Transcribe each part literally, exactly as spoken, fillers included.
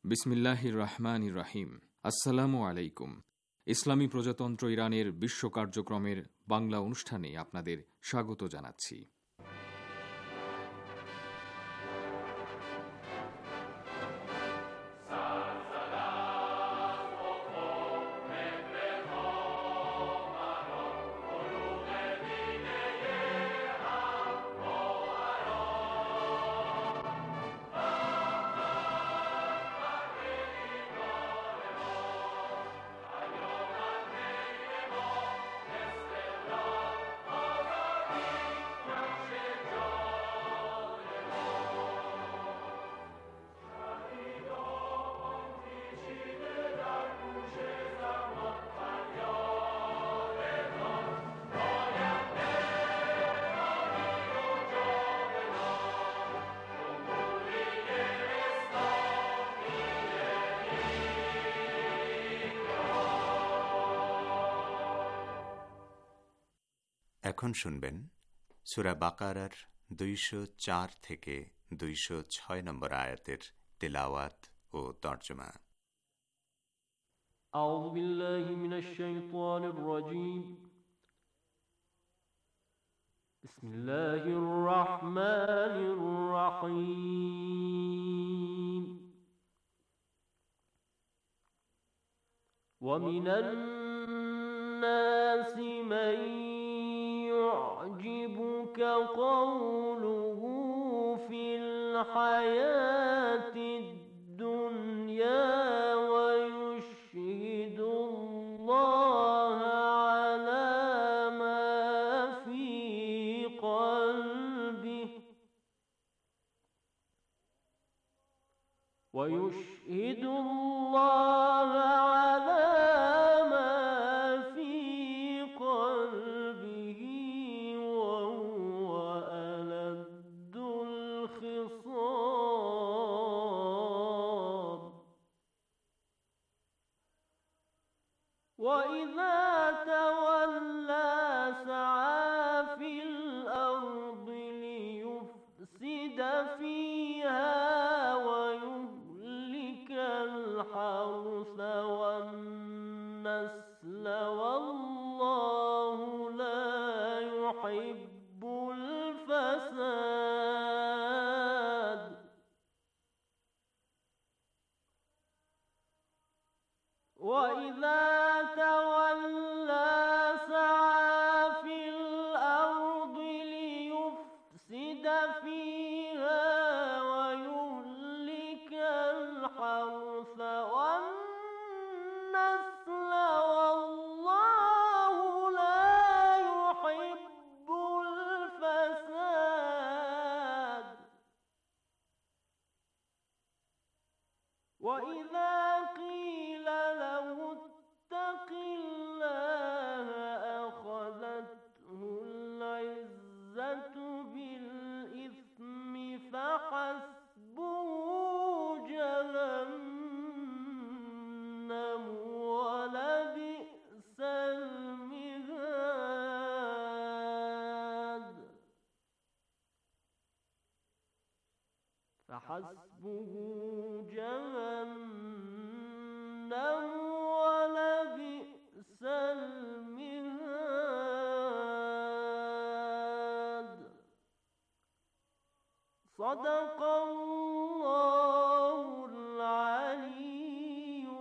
বিসমিল্লাহির রহমানির রহিম। আসসালামু আলাইকুম। ইসলামী প্রজাতন্ত্র ইরানের বিশ্ব কার্যক্রমের বাংলা অনুষ্ঠানে আপনাদের স্বাগত জানাচ্ছি। এখন শুনবেন সূরা বাকারার দুইশো চার থেকে দুইশো ছয় নম্বর আয়াতের তিলাওয়াত ও তর্জমা। আউযু বিল্লাহি মিনাশ শাইতানির রাজীম। বিসমিল্লাহির রাহমানির রাহিম। ওয়া মিনান নাসি মান يعجبك قوله في الحياة الدنيا ويشهد الله على ما في قلبه ويشهد الله على ما في قلبه وَإِذَا تَوَلَّى سَعَى فِي الْأَرْضِ لِيُفْسِدَ فِيهَا وَيُهْلِكَ الْحَرْثَ وَالنَّسْلَ وَاللَّهُ لَا يُحِبُّ الْفَسَادَ وَإِذَا تَوَلَّى سَعَى فِي الْأَرْضِ لِيُفْسِدَ فِيهَا وَيُهْلِكَ الْحَرْثَ وَالنَّسْلَ وَاللَّهُ لَا يُحِبُّ الْفَسَادَ وَإِذَا قِيلَ له اتق الله أخذته العزة بالإثم فحسبه جهنم ولبئس المهاد فحسبه جهنم ولبئس المهاد صدق الله العلي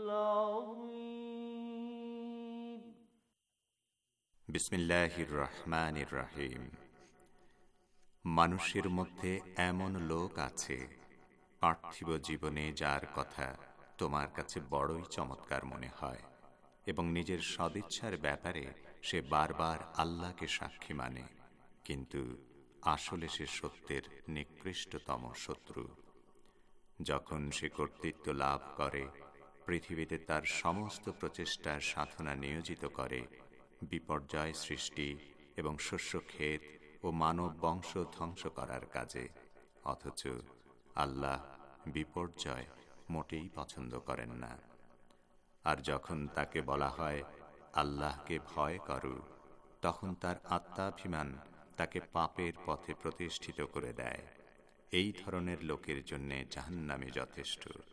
العظيم বিসমিল্লাহির রহমানির রহিম। মানুষের মধ্যে এমন লোক আছে পার্থিব জীবনে যার কথা তোমার কাছে বড়ই চমৎকার মনে হয় এবং নিজের সদিচ্ছার ব্যাপারে সে বারবার আল্লাহকে সাক্ষী মানে, কিন্তু আসলে সে সত্যের নিকৃষ্টতম শত্রু। যখন সে কর্তৃত্ব লাভ করে, পৃথিবীতে তার সমস্ত প্রচেষ্টার সাধনা নিয়োজিত করে বিপর্যয় সৃষ্টি এবং শস্যক্ষেত ও মানব বংশ ধ্বংস করার কাজে, অথচ আল্লাহ বিপর্যয় মোটেই পছন্দ করেন না। আর যখন তাকে বলা হয় আল্লাহকে ভয় করো, তখন তার আত্মাভিমান তাকে পাপের পথে প্রতিষ্ঠিত করে দেয়। এই ধরনের লোকের জন্য জাহান্নামে যথেষ্ট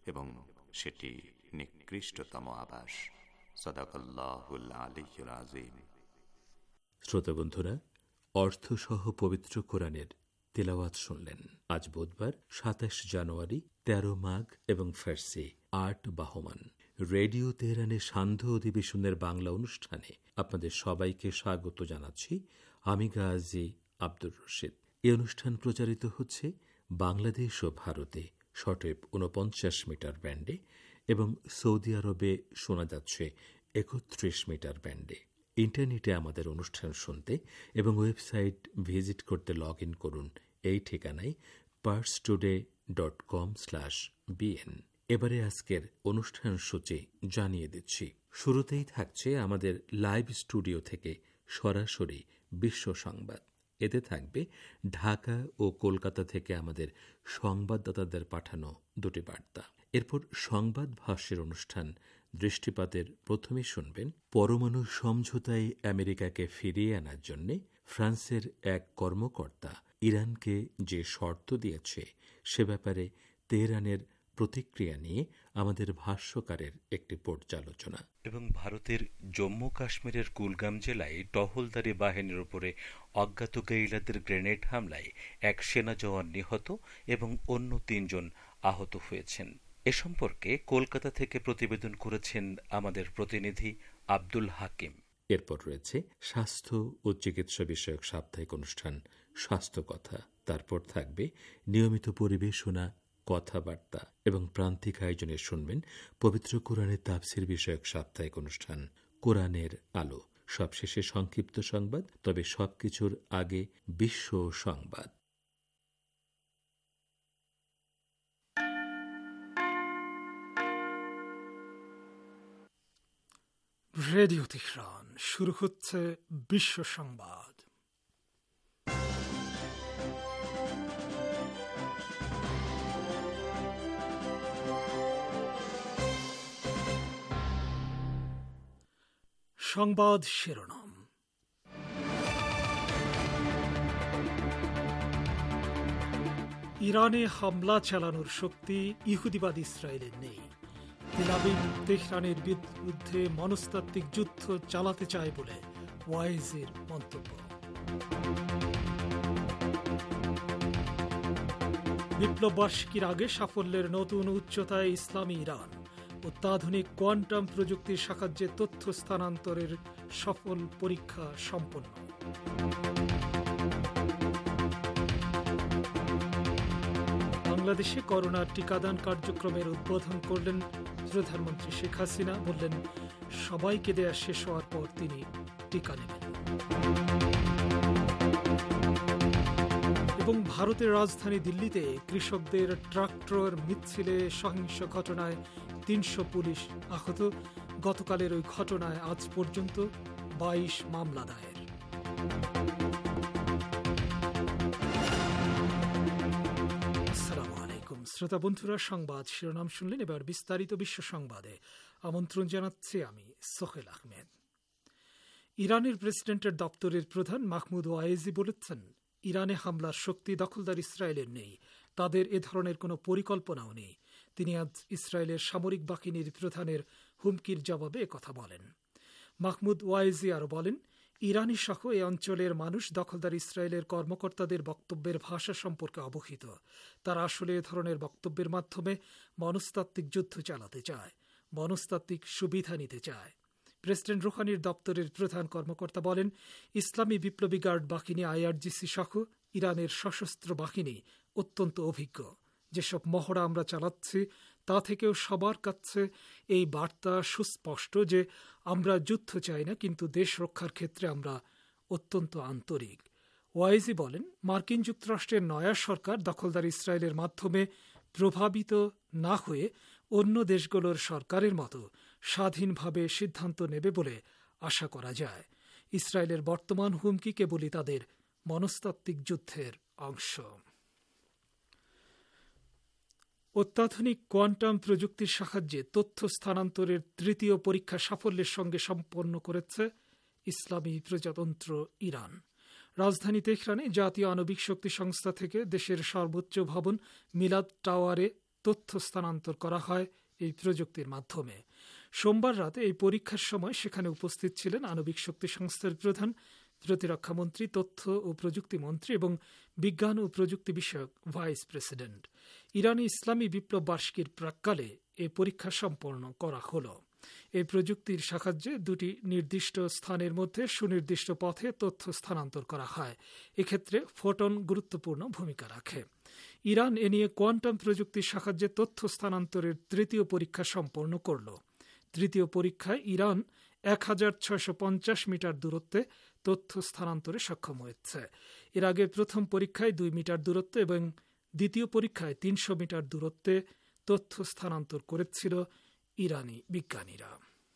এবং সেটি নিকৃষ্টতম আবাস। সাদাকাল্লাহুল আলিয়্যুল আযীম। শ্রোতা বন্ধুরা, অর্থসহ পবিত্র কোরআনের তেলাওয়াত শুনলেন। আজ বুধবার সাতাশ জানুয়ারি, তেরো মাঘ এবং ফার্সি আট বাহমান। রেডিও তেহরানের সান্ধ্য অধিবেশনের বাংলা অনুষ্ঠানে আপনাদের সবাইকে স্বাগত জানাচ্ছি। আমি গাজী আব্দুর রশিদ। এই অনুষ্ঠান প্রচারিত হচ্ছে বাংলাদেশ ও ভারতে শর্টওয়েভ ঊনপঞ্চাশ মিটার ব্যান্ডে এবং সৌদি আরবে শোনা যাচ্ছে একত্রিশ মিটার ব্যান্ডে। ইন্টারনেটে আমাদের অনুষ্ঠান শুনতে এবং ওয়েবসাইট ভিজিট করতে লগ ইন করুন এই ঠিকানায় Pars today dot com slash BN. এবারে আজকের অনুষ্ঠান সূচি জানিয়ে দিচ্ছি। শুরুতেই থাকছে আমাদের লাইভ স্টুডিও থেকে সরাসরি বিশ্ব সংবাদ। এতে থাকবে ঢাকা ও কলকাতা থেকে আমাদের সংবাদদাতাদের পাঠানো দুটি বার্তা। এরপর সংবাদ ভাষ্যের অনুষ্ঠান দৃষ্টিপাতের প্রথমে শুনবেন পরমাণু সমঝোতায় আমেরিকাকে ফিরিয়ে আনার জন্য ফ্রান্সের এক কর্মকর্তা ইরানকে যে শর্ত দিয়েছে সে ব্যাপারে তেহরানের প্রতিক্রিয়া নিয়ে আমাদের ভাষ্যকারের একটি পর্যালোচনা। এবং ভারতের জম্মু কাশ্মীরের কুলগাম জেলায় টহলদারি বাহিনীর উপরে অজ্ঞাত গেরিলাদের গ্রেনেড হামলায় এক সেনা জওয়ান নিহত এবং অন্য তিনজন আহত হয়েছেন। এ সম্পর্কে কলকাতা থেকে প্রতিবেদন করেছেন আমাদের প্রতিনিধি আব্দুল হাকিম। এরপর রয়েছে স্বাস্থ্য ও চিকিৎসা বিষয়ক সাপ্তাহিক অনুষ্ঠান স্বাস্থ্য কথা। তারপর থাকবে নিয়মিত পরিবেশনা, কথাবার্তা এবং প্রান্তিক আয়োজনে শুনবেন পবিত্র কোরআনের তাফসীর বিষয়ক সাপ্তাহিক অনুষ্ঠান কোরআনের আলো। সবশেষে সংক্ষিপ্ত সংবাদ, তবে সবকিছুর আগে বিশ্ব সংবাদ। রেডিও তেহরান, শুরু হচ্ছে বিশ্ব সংবাদ। সংবাদ শিরোনাম। ইরানে হামলা চালানোর শক্তি ইহুদিবাদ ইসরায়েলের নেই। তেল আবিব তেহরানের বিরুদ্ধে মনস্তাত্ত্বিক যুদ্ধ চালাতে চায় বলে ওয়াইজির মন্তব্য। বিপ্লব বার্ষিকীর আগে সাফল্যের নতুন উচ্চতায় ইসলামী ইরান। অত্যাধুনিক কোয়ান্টাম প্রযুক্তির সাহায্যে তথ্য স্থানান্তরের সফল পরীক্ষা সম্পন্ন। বাংলাদেশে করোনা টিকাদান কার্যক্রমের উদ্বোধন করলেন প্রধানমন্ত্রী শেখ হাসিনা। বললেন, সবাইকে দেয়া শেষ হওয়ার পর তিনি টিকা নেবেন। এবং ভারতের রাজধানী দিল্লিতে কৃষকদের ট্রাক্টর মিছিলে সহিংস ঘটনায় তিনশো পুলিশ আহত। গতকালের ওই ঘটনায় আজ পর্যন্ত বাইশ মামলা দায়ের। আসসালামু আলাইকুম শ্রোতা বন্ধুরা, সংবাদ শিরোনাম শুনলেন। এবার বিস্তারিত বিশ্ব সংবাদে আমন্ত্রণ জানাচ্ছি আমি সোহেল আহমেদ। ইরানের প্রেসিডেন্টের দপ্তরের প্রধান মাহমুদ ওয়াইজি বলেছেন, ইরানে হামলার শক্তি দখলদার ইসরায়েলের নেই, তাদের এ ধরনের কোনো পরিকল্পনাও নেই। তিনি আজ ইসরায়েলের সামরিক বাহিনীর প্রধানের হুমকির জবাবে একথা বলেন। মাহমুদ ওয়াইজি আরও বলেন, ইরানি সহ এ অঞ্চলের মানুষ দখলদার ইসরায়েলের কর্মকর্তাদের বক্তব্যের ভাষা সম্পর্কে অবহিত। তারা আসলে এ ধরনের বক্তব্যের মাধ্যমে মনস্তাত্ত্বিক যুদ্ধ চালাতে চায়, মনস্তাত্ত্বিক সুবিধা নিতে চায়। প্রেসিডেন্ট রুহানির দপ্তরের প্রধান কর্মকর্তা বলেন, ইসলামী বিপ্লবী গার্ড বাহিনী আইআরজিসি সহ ইরানের সশস্ত্র বাহিনী অত্যন্ত অভিজ্ঞ। যেসব মহড়া আমরা চালাচ্ছি তা থেকেও সবার কাছে এই বার্তা সুস্পষ্ট যে আমরা যুদ্ধ চাই না, কিন্তু দেশ রক্ষার ক্ষেত্রে আমরা অত্যন্ত আন্তরিক। ওয়াইজি বলেন, মার্কিন যুক্তরাষ্ট্রের নয়া সরকার দখলদার ইসরায়েলের মাধ্যমে প্রভাবিত না হয়ে অন্য দেশগুলোর সরকারের মতো স্বাধীনভাবে সিদ্ধান্ত নেবে বলে আশা করা যায়। ইসরায়েলের বর্তমান হুমকি কেবলই তাদের মনস্তাত্ত্বিক যুদ্ধের অংশ। অত্যাধুনিক কোয়ান্টাম প্রযুক্তির সাহায্যে তথ্য স্থানান্তরের তৃতীয় পরীক্ষা সাফল্যের সঙ্গে সম্পন্ন করেছে ইসলামী প্রজাতন্ত্র ইরান। রাজধানী তেহরানে জাতীয় আণবিক শক্তি সংস্থা থেকে দেশের সর্বোচ্চ ভবন মিলাদ টাওয়ারে তথ্য স্থানান্তর করা হয় এই প্রযুক্তির মাধ্যমে। সোমবার রাতে এই পরীক্ষার সময় সেখানে উপস্থিত ছিলেন আণবিক শক্তি সংস্থার প্রধান, প্রতিরক্ষামন্ত্রী, তথ্য ও প্রযুক্তি মন্ত্রী এবং বিজ্ঞান ও প্রযুক্তি বিষয়ক ভাইস প্রেসিডেন্ট। ইরানি ইসলামী বিপ্লব বার্ষিকীর প্রাক্কালে এই পরীক্ষা সম্পন্ন করা হল। এই প্রযুক্তির সাহায্যে দুটি নির্দিষ্ট স্থানের মধ্যে সুনির্দিষ্ট পথে তথ্য স্থানান্তর করা হয়। এক্ষেত্রে ফোটন গুরুত্বপূর্ণ ভূমিকা রাখে। ইরান এ নিয়ে কোয়ান্টাম প্রযুক্তির সাহায্যে তথ্য স্থানান্তরের তৃতীয় পরীক্ষা সম্পন্ন করল। তৃতীয় পরীক্ষায় ইরান এক হাজার ছয়শো পঞ্চাশ মিটার দূরত্বে তথ্য স্থানান্তরে সক্ষম হয়েছে। এর আগে প্রথম পরীক্ষায় দুই মিটার দূরত্ব এবং দ্বিতীয় পরীক্ষায় তিনশো মিটার দূরত্বে তথ্য স্থানান্তর করেছিল ইরানি বিজ্ঞানীরা।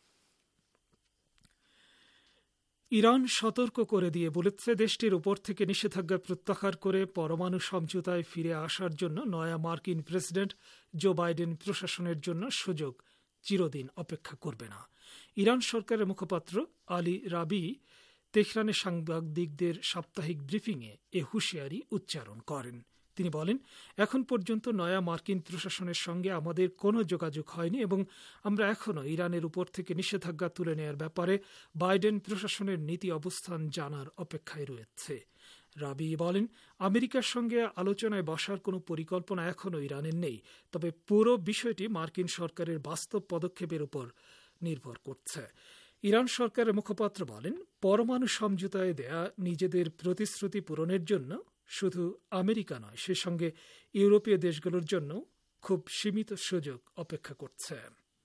ইরান সতর্ক করে দিয়ে বলেছে, দেশটির উপর থেকে নিষেধাজ্ঞা প্রত্যাহার করে পরমাণু সমঝোতায় ফিরে আসার জন্য নয়া মার্কিন প্রেসিডেন্ট জো বাইডেন প্রশাসনের জন্য সুযোগ চিরদিন অপেক্ষা করবে না। ইরান সরকারের মুখপাত্র আলী রাবি তেহরানে সাংবাদিকদের সাপ্তাহিক ব্রিফিংয়ে এ হুঁশিয়ারি উচ্চারণ করেন। তিনি বলেন, এখন পর্যন্ত নয়া মার্কিন প্রশাসনের সঙ্গে আমাদের কোনো যোগাযোগ হয়নি এবং আমরা এখনও ইরানের উপর থেকে নিষেধাজ্ঞা তুলে নেওয়ার ব্যাপারে বাইডেন প্রশাসনের নীতি অবস্থান জানার অপেক্ষায় রয়েছে। রাবি বলেন, আমেরিকার সঙ্গে আলোচনায় বসার কোনো পরিকল্পনা এখনও ইরানের নেই, তবে পুরো বিষয়টি মার্কিন সরকারের বাস্তব পদক্ষেপের উপর নির্ভর করছে। ইরান সরকারের মুখপাত্র বলেন, পরমাণু সমঝোতায় দেয়া নিজেদের প্রতিশ্রুতি পূরণের জন্য শুধু আমেরিকা নয়, সে সঙ্গে ইউরোপীয় দেশগুলোর জন্য খুব সীমিত সুযোগ অপেক্ষা করছে।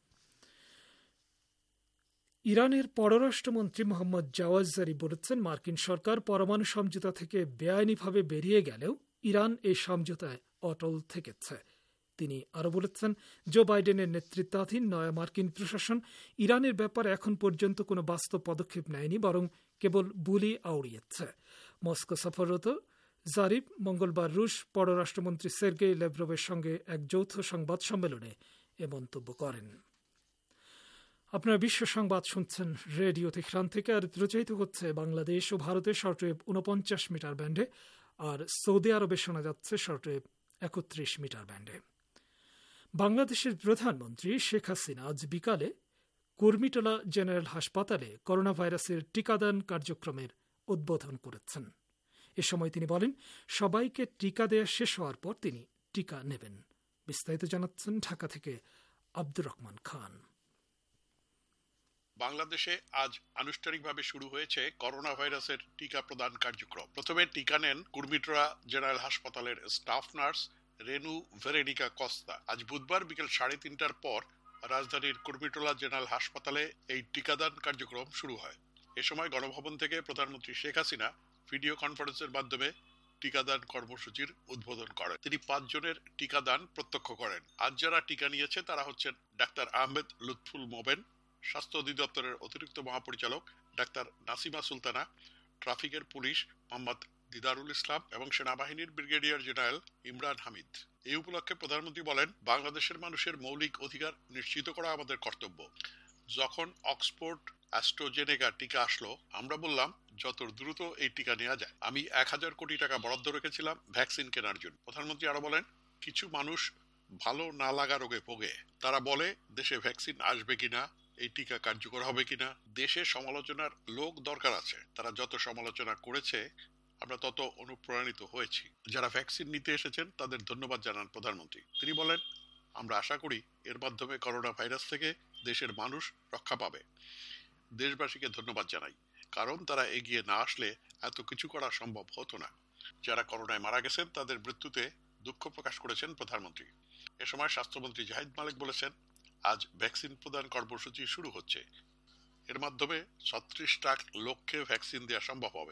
ইরানের পররাষ্ট্রমন্ত্রী মোহাম্মদ জাওয়াদ জারিফ বলেছেন, মার্কিন সরকার পরমাণু সমঝোতা থেকে বেআইনিভাবে বেরিয়ে গেলেও ইরান এই সমঝোতায় অটল থেকেছে। তিনি আরও বলেছেন, জো বাইডেনের নেতৃত্বাধীন নয়া মার্কিন প্রশাসন ইরানের ব্যাপারে এখন পর্যন্ত কোনো বাস্তব পদক্ষেপ নেয়নি, বরং কেবল বুলি আউড়িয়েছে। মস্কো সফররত জারিফ মঙ্গলবার রুশ পররাষ্ট্রমন্ত্রী সের্গেই লেভরভের সঙ্গে এক যৌথ সংবাদ সম্মেলনে এ মন্তব্য করেন। আপনারা বিশ্ব সংবাদ শুনছেন রেডিও তেহরান থেকে, আর প্রচারিত হচ্ছে বাংলাদেশ ও ভারতের শর্টওয়েভ উনপঞ্চাশ মিটার ব্যান্ডে, আর সৌদি আরবে শোনা যাচ্ছে শর্টওয়েভ একত্রিশ মিটার ব্যান্ডে। বাংলাদেশের প্রধানমন্ত্রী শেখ হাসিনা আজ বিকালে কুর্মিটোলা জেনারেল হাসপাতালে করোনা ভাইরাসের টিকাদান কার্যক্রমের উদ্বোধন করেছেন। এ সময় তিনি বলেন, সবাইকে টিকা দেয়া শেষ হওয়ার পর তিনি টিকা নেবেন। বিস্তারিত জানাচ্ছেন ঢাকা থেকে আব্দুর রহমান খান। বাংলাদেশে আজ আনুষ্ঠানিকভাবে শুরু হয়েছে করোনা ভাইরাসের টিকা প্রদান কার্যক্রম। প্রথমে টিকা নেন কুর্মিটোলা জেনারেল হাসপাতালের staff nurse Renu Veronica Costa. আজ বুধবার বিকেল সাড়ে তিনটার পর রাজধানীর কুর্মিটোলা জেনারেল হাসপাতালে এই টিকাদান কার্যক্রম শুরু হয়। এ সময় গণভবন থেকে প্রধানমন্ত্রী শেখ হাসিনা ভিডিও কনফারেন্সের মাধ্যমে টিকাদান কর্মসূচির উদ্বোধন করেন। তিনি পাঁচজনের টিকাদান প্রত্যক্ষ করেন। আজ যারা টিকা নিয়েছে তারা হচ্ছেন ডাক্তার আহমেদ লুৎফুল মোবেন, স্বাস্থ্য অধিদপ্তরের অতিরিক্ত মহাপরিচালক ডাক্তার নাসিমা সুলতানা, ট্রাফিকের পুলিশ মোহাম্মদ দিদারুল ইসলাম এবং সেনাবাহিনীর ব্রিগেডিয়ার জেনারেল ইমরান হামিদ। এই উপলক্ষে প্রধানমন্ত্রী বলেন, বাংলাদেশের মানুষের মৌলিক অধিকার নিশ্চিত করা আমাদের কর্তব্য। যখন অক্সফোর্ড অ্যাস্ট্রাজেনেকা টিকা আসলো, আমরা বললাম যত দ্রুত এই টিকা নেওয়া যায়। আমি এক হাজার কোটি টাকা বরাদ্দ রেখেছিলাম ভ্যাকসিন কেনার জন্য। প্রধানমন্ত্রী আরো বলেন, কিছু মানুষ ভালো না লাগা রোগে ভোগে। তারা বলে দেশে ভ্যাকসিন আসবে কিনা, এই টিকা কার্যকর হবে কিনা। দেশে সমালোচনার লোক দরকার আছে। তারা যত সমালোচনা করেছে আমরা তত অনুপ্রাণিত হয়েছি। যারা ভ্যাকসিন নিতে এসেছেন তাদের ধন্যবাদ জানান প্রধানমন্ত্রী। তিনি বলেন, আমরা আশা করি এর মাধ্যমে করোনা ভাইরাস থেকে দেশের মানুষ রক্ষা পাবে। দেশবাসীকে ধন্যবাদ জানাই, কারণ তারা এগিয়ে না আসলে এত কিছু করা সম্ভব হতো না। যারা করোনায় মারা গেছেন তাদের মৃত্যুতে দুঃখ প্রকাশ করেছেন প্রধানমন্ত্রী। এ সময় স্বাস্থ্যমন্ত্রী জাহিদ মালিক বলেছেন, আজ ভ্যাকসিন প্রদান কর্মসূচি শুরু হচ্ছে। এর মাধ্যমে ছত্রিশ লাখ লোককে ভ্যাকসিন দেওয়া সম্ভব হবে।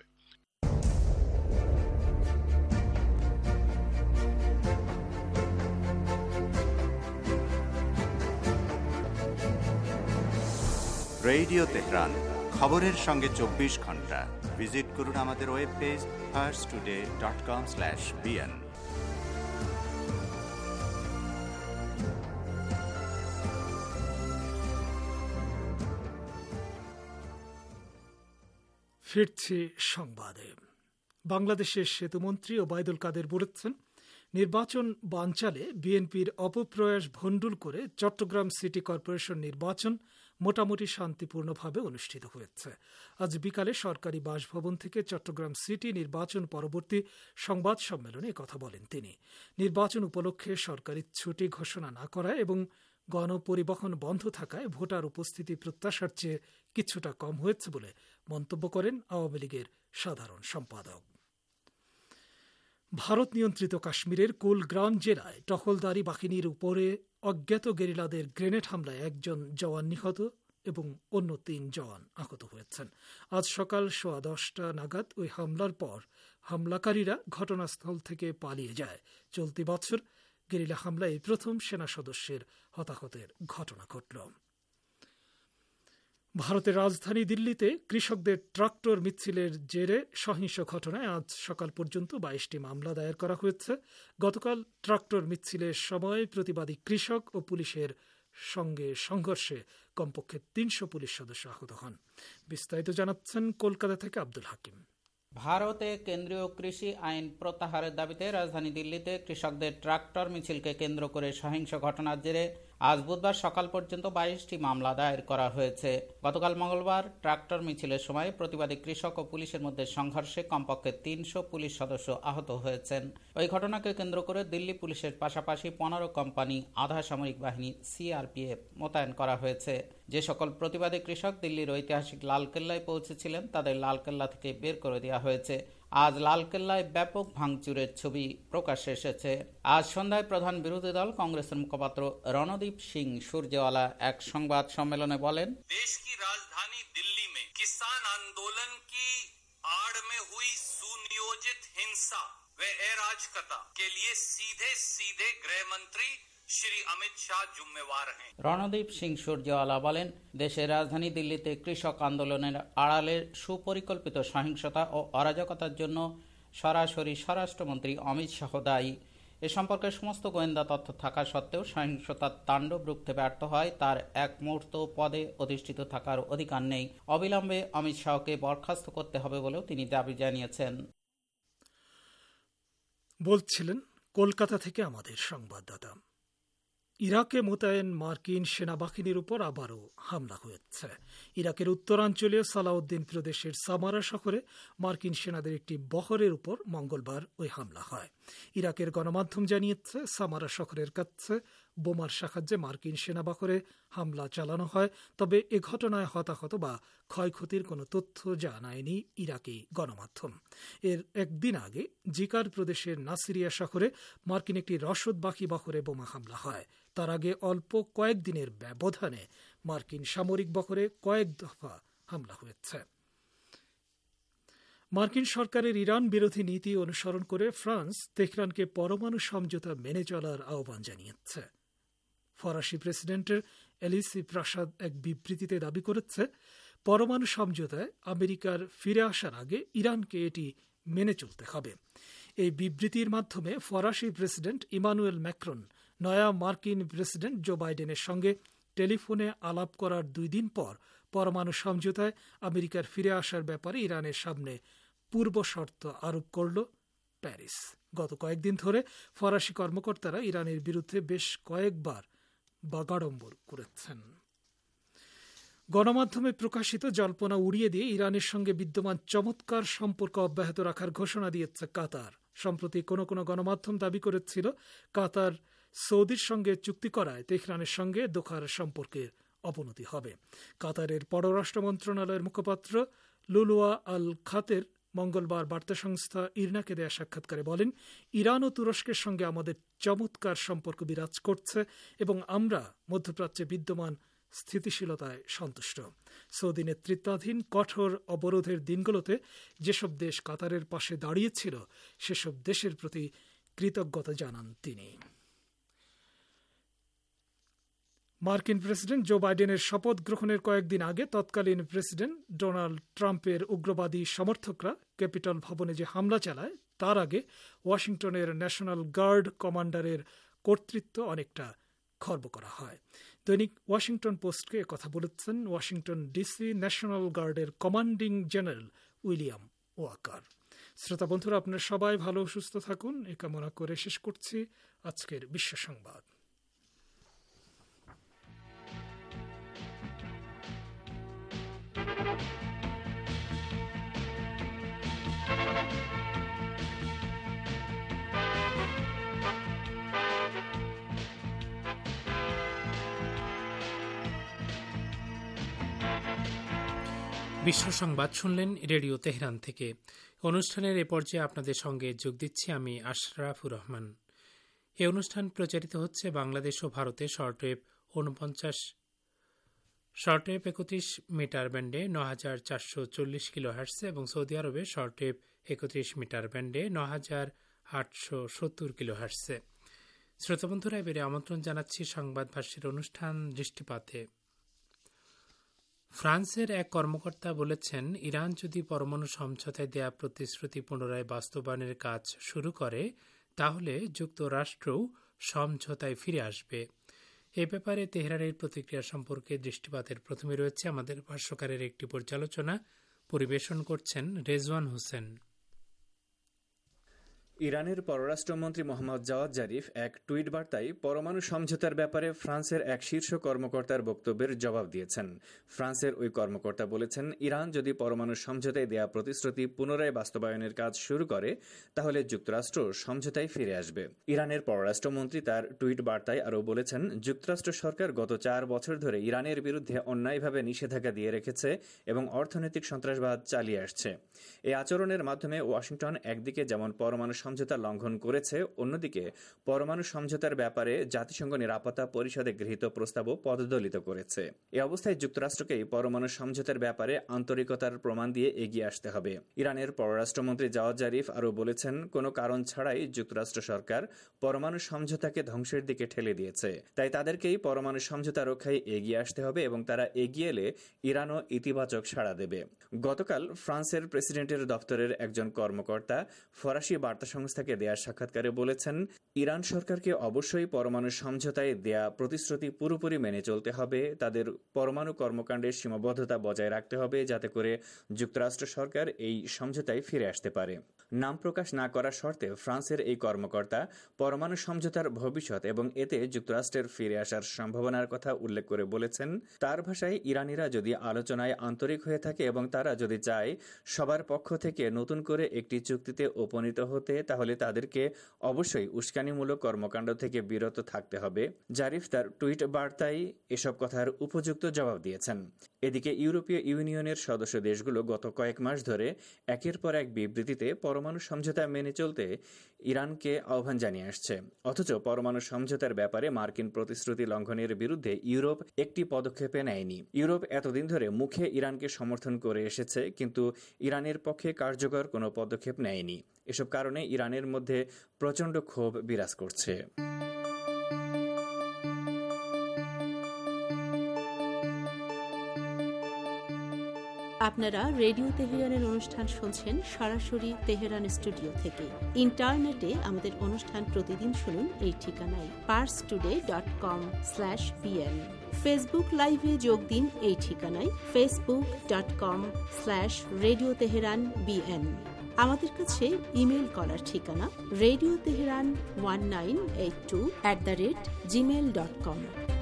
রেডিও তেহরান, খবরের সঙ্গে চব্বিশ ঘন্টা। ভিজিট করুন আমাদের web page first today dot com slash BN. ফিরছি সংবাদে। বাংলাদেশের সেতুমন্ত্রী ওবায়দুল কাদের বলেছেন, নির্বাচন বানচালে বিএনপির অপপ্রয়াস ভণ্ডুল করে চট্টগ্রাম সিটি কর্পোরেশন নির্বাচন মোটামুটি শান্তিপূর্ণভাবে অনুষ্ঠিত হয়েছে। আজ বিকালে সরকারি বাসভবন থেকে চট্টগ্রাম সিটি নির্বাচন পরবর্তী সংবাদ সম্মেলনে কথা বলেন তিনি। নির্বাচন উপলক্ষে সরকারি ছুটি ঘোষণা না করায় এবং গণপরিবহন বন্ধ থাকায় ভোটার উপস্থিতি প্রত্যাশার চেয়ে কিছুটা কম হয়েছে বলে মন্তব্য করেন আওয়ামী লীগের সাধারণ সম্পাদক। ভারত নিয়ন্ত্রিত কাশ্মীরের কুলগ্রাম জেলায় টহলদারি বাহিনীর উপরে অজ্ঞাত গেরিলাদের গ্রেনেড হামলায় একজন জওয়ান নিহত এবং অন্য তিন জওয়ান আহত হয়েছেন। আজ সকাল সোয়া দশটা নাগাদ ওই হামলার পর হামলাকারীরা ঘটনাস্থল থেকে পালিয়ে যায়। চলতি বছর গেরিলা হামলায় প্রথম সেনা সদস্যের হতাহতের ঘটনা ঘটল। ভারতের রাজধানী দিল্লিতে কৃষকদের ট্রাক্টর মিছিলের জেরে সহিংস ঘটনায় আজ সকাল পর্যন্ত বাইশটি মামলা দায়ের করা হয়েছে। গতকাল ট্রাক্টর মিছিলের সময় প্রতিবাদী কৃষক ও পুলিশের সঙ্গে সংঘর্ষে কমপক্ষে তিনশো পুলিশ সদস্য আহত হন। বিস্তারিত জানাচ্ছেন কলকাতা থেকে আব্দুল হাকিম। ভারতে কেন্দ্রীয় কৃষি আইন প্রত্যাহারের দাবিতে রাজধানী দিল্লিতে কৃষকদের ট্রাক্টর মিছিলকে কেন্দ্র করে সহিংস ঘটনার জেরে আজ বুধবার সকাল পর্যন্ত বাইশটি মামলা দায়ের করা হয়েছে। গতকাল মঙ্গলবার ট্রাক্টর মিছিলের সময় প্রতিবাদী কৃষক ও পুলিশের মধ্যে সংঘর্ষে কমপক্ষে তিনশো পুলিশ সদস্য আহত হয়েছেন। ওই ঘটনাকে কেন্দ্র করে দিল্লি পুলিশের পাশাপাশি পনেরো কোম্পানি আধা সামরিক বাহিনী সিআরপিএফ মোতায়েন করা হয়েছে। যে সকল প্রতিবাদী কৃষক দিল্লির ঐতিহাসিক লালকেল্লায় পৌঁছেছিলেন তাদের লালকেল্লা থেকে বের করে দেওয়া হয়েছে। আজ লালকেল্লায় ব্যাপক ভাঙচুরের ছবি প্রকাশ্যে এসেছে। আজ সন্ধ্যায় প্রধান বিরোধী দল কংগ্রেসের মুখপাত্র রণদীপ সিং সুরজেওয়ালা এক সংবাদ সম্মেলনে বলেন, দেশ কি রাজধানী দিল্লি মে কিসান আন্দোलन की आड़ में हुई सुनियोजित हिंसा व अराजकता के लिए सीधे सीधे गृह मंत्री श्री अमित शाह जिम्मेवार हैं। রণদীপ সিং সুরজেওয়ালা বলেন, দেশের রাজধানী দিল্লিতে কৃষক আন্দোলনের আড়ালে সুপরিকল্পিত সহিংসতা ও অরাজকতার জন্য সরাসরি স্বরাষ্ট্রমন্ত্রী অমিত শাহ দায়ী। এ সম্পর্কে সমস্ত গোয়েন্দা তথ্য থাকা সত্ত্বেও সহিংসতার তাণ্ডব রুখতে ব্যর্থ হয় তার এক মুহূর্ত পদে অধিষ্ঠিত থাকার অধিকার নেই। অবিলম্বে অমিত শাহকে বরখাস্ত করতে হবে বলেও তিনি দাবি জানিয়েছেন। বলছিলেন কলকাতা থেকে আমাদের সংবাদদাতা। ইরাকে মোতায়েন মার্কিন সেনাবাহিনীর উপর আবারও হামলা হয়েছে। ইরাকের উত্তরাঞ্চলীয় সালাউদ্দিন প্রদেশের সামারা শহরে মার্কিন সেনাদের একটি বহরের উপর মঙ্গলবার ওই হামলা হয়। ইরাকের গণমাধ্যম জানিয়েছে সামারা শহরের কাছে বোমার সাহায্যে মার্কিন সেনাবাহরে হামলা চালানো হয়, তবে এ ঘটনায় হতাহত বা ক্ষয়ক্ষতির কোনো তথ্য জানায়নি ইরাকি গণমাধ্যম। এর একদিন আগে জিকার প্রদেশের নাসিরিয়া শহরে মার্কিন একটি রসদবাহী বহরে বোমা হামলা হয়। তার আগে অল্প কয়েকদিনের ব্যবধানে মার্কিন সামরিক বহরে কয়েক দফা হামলা হয়েছে। মার্কিন সরকারের ইরান বিরোধী নীতি অনুসরণ করে ফ্রান্স তেহরানকে পরমাণু সমঝোতা মেনে চলার আহ্বান জানিয়েছে। ফরাসি প্রেসিডেন্টের এলিসি প্রাসাদ এক বিবৃতিতে দাবি করেছে, পরমাণু সমঝোতায় আমেরিকার ফিরে আসার আগে ইরানকে এটি মেনে চলতে হবে। এই বিবৃতির মাধ্যমে ফরাসি প্রেসিডেন্ট ইমানুয়েল ম্যাক্রন নয়া মার্কিন প্রেসিডেন্ট জো বাইডেনের সঙ্গে টেলিফোনে আলাপ করার দুই দিন পর পরমাণু সমঝোতায় আমেরিকার ফিরে আসার ব্যাপারে ইরানের সামনে পূর্ব শর্ত আরোপ করল প্যারিস। গত কয়েকদিন ধরে ফরাসি কর্মকর্তারা ইরানের বিরুদ্ধে বেশ কয়েকবার বাগাড়ম্বর করেছেন। গণমাধ্যমে প্রকাশিত জল্পনা উড়িয়ে দিয়ে ইরানের সঙ্গে বিদ্যমান চমৎকার সম্পর্ক অব্যাহত রাখার ঘোষণা দিয়েছে কাতার। সম্প্রতি কোনো কোনো গণমাধ্যম দাবি করেছিল কাতার সৌদির সঙ্গে চুক্তি করায় তেহরানের সঙ্গে দোহার সম্পর্কের অবনতি হবে। কাতারের পররাষ্ট্র মন্ত্রণালয়ের মুখপাত্র লুলুয়া আল খাতের মঙ্গলবার বার্তা সংস্থা ইরনাকে দেয়া সাক্ষাৎকারে বলেন, ইরান ও তুরস্কের সঙ্গে আমাদের চমৎকার সম্পর্ক বিরাজ করছে এবং আমরা মধ্যপ্রাচ্যে বিদ্যমান স্থিতিশীলতায় সন্তুষ্ট। সৌদি নেতৃত্বাধীন কঠোর অবরোধের দিনগুলোতে যেসব দেশ কাতারের পাশে দাঁড়িয়েছিল সেসব দেশের প্রতি কৃতজ্ঞতা জানান তিনি। মার্কিন প্রেসিডেন্ট জো বাইডেনের শপথ গ্রহণের কয়েকদিন আগে তৎকালীন প্রেসিডেন্ট ডোনাল্ড ট্রাম্পের উগ্রবাদী সমর্থকরা ক্যাপিটল ভবনে যে হামলা চালায় তার আগে ওয়াশিংটনের ন্যাশনাল গার্ড কমান্ডারের কর্তৃত্ব অনেকটা খর্ব করা হয়। দৈনিক ওয়াশিংটন পোস্টকে কথা বলেছেন ওয়াশিংটন ডিসি ন্যাশনাল গার্ডের কমান্ডিং জেনারেল উইলিয়াম ওয়াকার। শ্রোতা বন্ধুরা, আপনারা সবাই ভালো সুস্থ থাকুন এ কামনা করে শেষ করছি আজকের বিশ্ব সংবাদ। বিশ্ব সংবাদ শুনলেন রেডিও তেহরান থেকে। অনুষ্ঠানের এ পর্যায়ে আপনাদের সঙ্গে যোগ দিচ্ছি আমি আশরাফুর রহমান। এই অনুষ্ঠান প্রচারিত হচ্ছে বাংলাদেশ ও ভারতে শর্টওয়েভ উনপঞ্চাশ শর্টওয়েভ একত্রিশ মিটার ব্যান্ডে ন হাজার চারশো চল্লিশ কিলো হার্টসে এবং সৌদি আরবে শর্টওয়েভ একত্রিশ মিটার ব্যান্ডে ন হাজার আটশো সত্তর কিলো হার্টসে। শ্রোতাবন্ধুরা, এবারে আমন্ত্রণ জানাচ্ছি সংবাদ ভাষ্যের অনুষ্ঠান দৃষ্টিপাতে। ফ্রান্সের এক কর্মকর্তা বলেছেন, ইরান যদি পরমাণু সমঝোতায় দেয়া প্রতিশ্রুতি পুনরায় বাস্তবায়নের কাজ শুরু করে তাহলে যুক্তরাষ্ট্রও সমঝোতায় ফিরে আসবে। এ ব্যাপারে তেহরানের প্রতিক্রিয়া সম্পর্কে দৃষ্টিপাতের প্রথমে রয়েছে আমাদের ভাষ্যকারের একটি পর্যালোচনা। পরিবেশন করছেন রেজওয়ান হোসেন। ইরানের পররাষ্ট্রমন্ত্রী মোহাম্মদ জাওয়াদ জারিফ এক টুইট বার্তায় পরমাণু সমঝোতার ব্যাপারে ফ্রান্সের এক শীর্ষ কর্মকর্তার বক্তব্যের জবাব দিয়েছেন। ফ্রান্সের ওই কর্মকর্তা বলেছেন, ইরান যদি পরমাণু সমঝোতায় দেয়া প্রতিশ্রুতি পুনরায় বাস্তবায়নের কাজ শুরু করে তাহলে যুক্তরাষ্ট্র সমঝোতায় ফিরে আসবে। ইরানের পররাষ্ট্রমন্ত্রী তার টুইট বার্তায় আরও বলেছেন, যুক্তরাষ্ট্র সরকার গত চার বছর ধরে ইরানের বিরুদ্ধে অন্যায়ভাবে নিষেধাজ্ঞা দিয়ে রেখেছে এবং অর্থনৈতিক সন্ত্রাসবাদ চালিয়ে আসছে। এই আচরণের মাধ্যমে ওয়াশিংটন একদিকে যেমন পরমাণু সমঝোতা লঙ্ঘন করেছে, অন্যদিকে পরমাণু সমঝোতার ব্যাপারে জাতিসংঘ নিরাপত্তা পরিষদে গৃহীত প্রস্তাবও পদদলিত করেছে। এ অবস্থায় যুক্তরাষ্ট্রকেই পরমাণু সমঝোতার ব্যাপারে আন্তরিকতার প্রমাণ দিয়ে এগিয়ে আসতে হবে। ইরানের পররাষ্ট্রমন্ত্রী জাওয়াদ জারিফ আরও বলেছেন, কোনো কারণ ছাড়াই যুক্তরাষ্ট্র সরকার পরমাণু সমঝোতাকে ধ্বংসের দিকে ঠেলে দিয়েছে, তাই তাদেরকেই পরমাণু সমঝোতা রক্ষায় এগিয়ে আসতে হবে এবং তারা এগিয়ে এলে ইরানও ইতিবাচক সাড়া দেবে। গতকাল ফ্রান্সের প্রেসিডেন্টের দপ্তরের একজন কর্মকর্তা ফরাসি বার্তা সংস্থাকে দেয়া সাক্ষাৎকারে বলেছেন, ইরান সরকারকে অবশ্যই পরমাণু সমঝোতায় দেয়া প্রতিশ্রুতি পুরোপুরি মেনে চলতে হবে। তাদের পরমাণু কর্মকাণ্ডের সীমাবদ্ধতা বজায় রাখতে হবে যাতে করে যুক্তরাষ্ট্র সরকার এই সমঝোতায় ফিরে আসতে পারে। নাম প্রকাশ না করার শর্তে ফ্রান্সের এই কর্মকর্তা পরমাণু সমঝোতার ভবিষ্যৎ এবং এতে যুক্তরাষ্ট্রের ফিরে আসার সম্ভাবনার কথা উল্লেখ করে বলেছেন, তার ভাষায় ইরানিরা যদি আলোচনায় আন্তরিক হয়ে থাকে এবং তারা যদি চায় সবার পক্ষ থেকে নতুন করে একটি চুক্তিতে উপনীত হতে, তাহলে তাদেরকে অবশ্যই উস্কানিমূলক কর্মকাণ্ড থেকে বিরত থাকতে হবে। জারিফ তার টুইট বার্তায় এসব কথার উপযুক্ত জবাব দিয়েছেন। এদিকে ইউরোপীয় ইউনিয়নের সদস্য দেশগুলো গত কয়েক মাস ধরে একের পর এক বিবৃতিতে পরমাণু সমঝোতা মেনে চলতে ইরানকে আহ্বান জানিয়ে আসছে, অথচ পরমাণু সমঝোতার ব্যাপারে মার্কিন প্রতিশ্রুতি লঙ্ঘনের বিরুদ্ধে ইউরোপ একটি পদক্ষেপে নেয়নি। ইউরোপ এতদিন ধরে মুখে ইরানকে সমর্থন করে এসেছে, কিন্তু ইরানের পক্ষে কার্যকর কোনো পদক্ষেপ নেয়নি। এসব কারণে ইরানের মধ্যে প্রচণ্ড ক্ষোভ বিরাজ করছে। আপনারা রেডিও তেহরানের অনুষ্ঠান শুনছেন সরাসরি তেহরান স্টুডিও থেকে। ইন্টারনেটে আমাদের অনুষ্ঠান প্রতিদিন শুনুন এই ঠিকানায় Pars today dot com slash BN. Facebook লাইভে যোগ দিন এই ঠিকানায় Facebook dot com slash radio Tehran BN. আমাদের কাছে ইমেল করার ঠিকানা radio Tehran one nine eight two at the rate gmail dot com.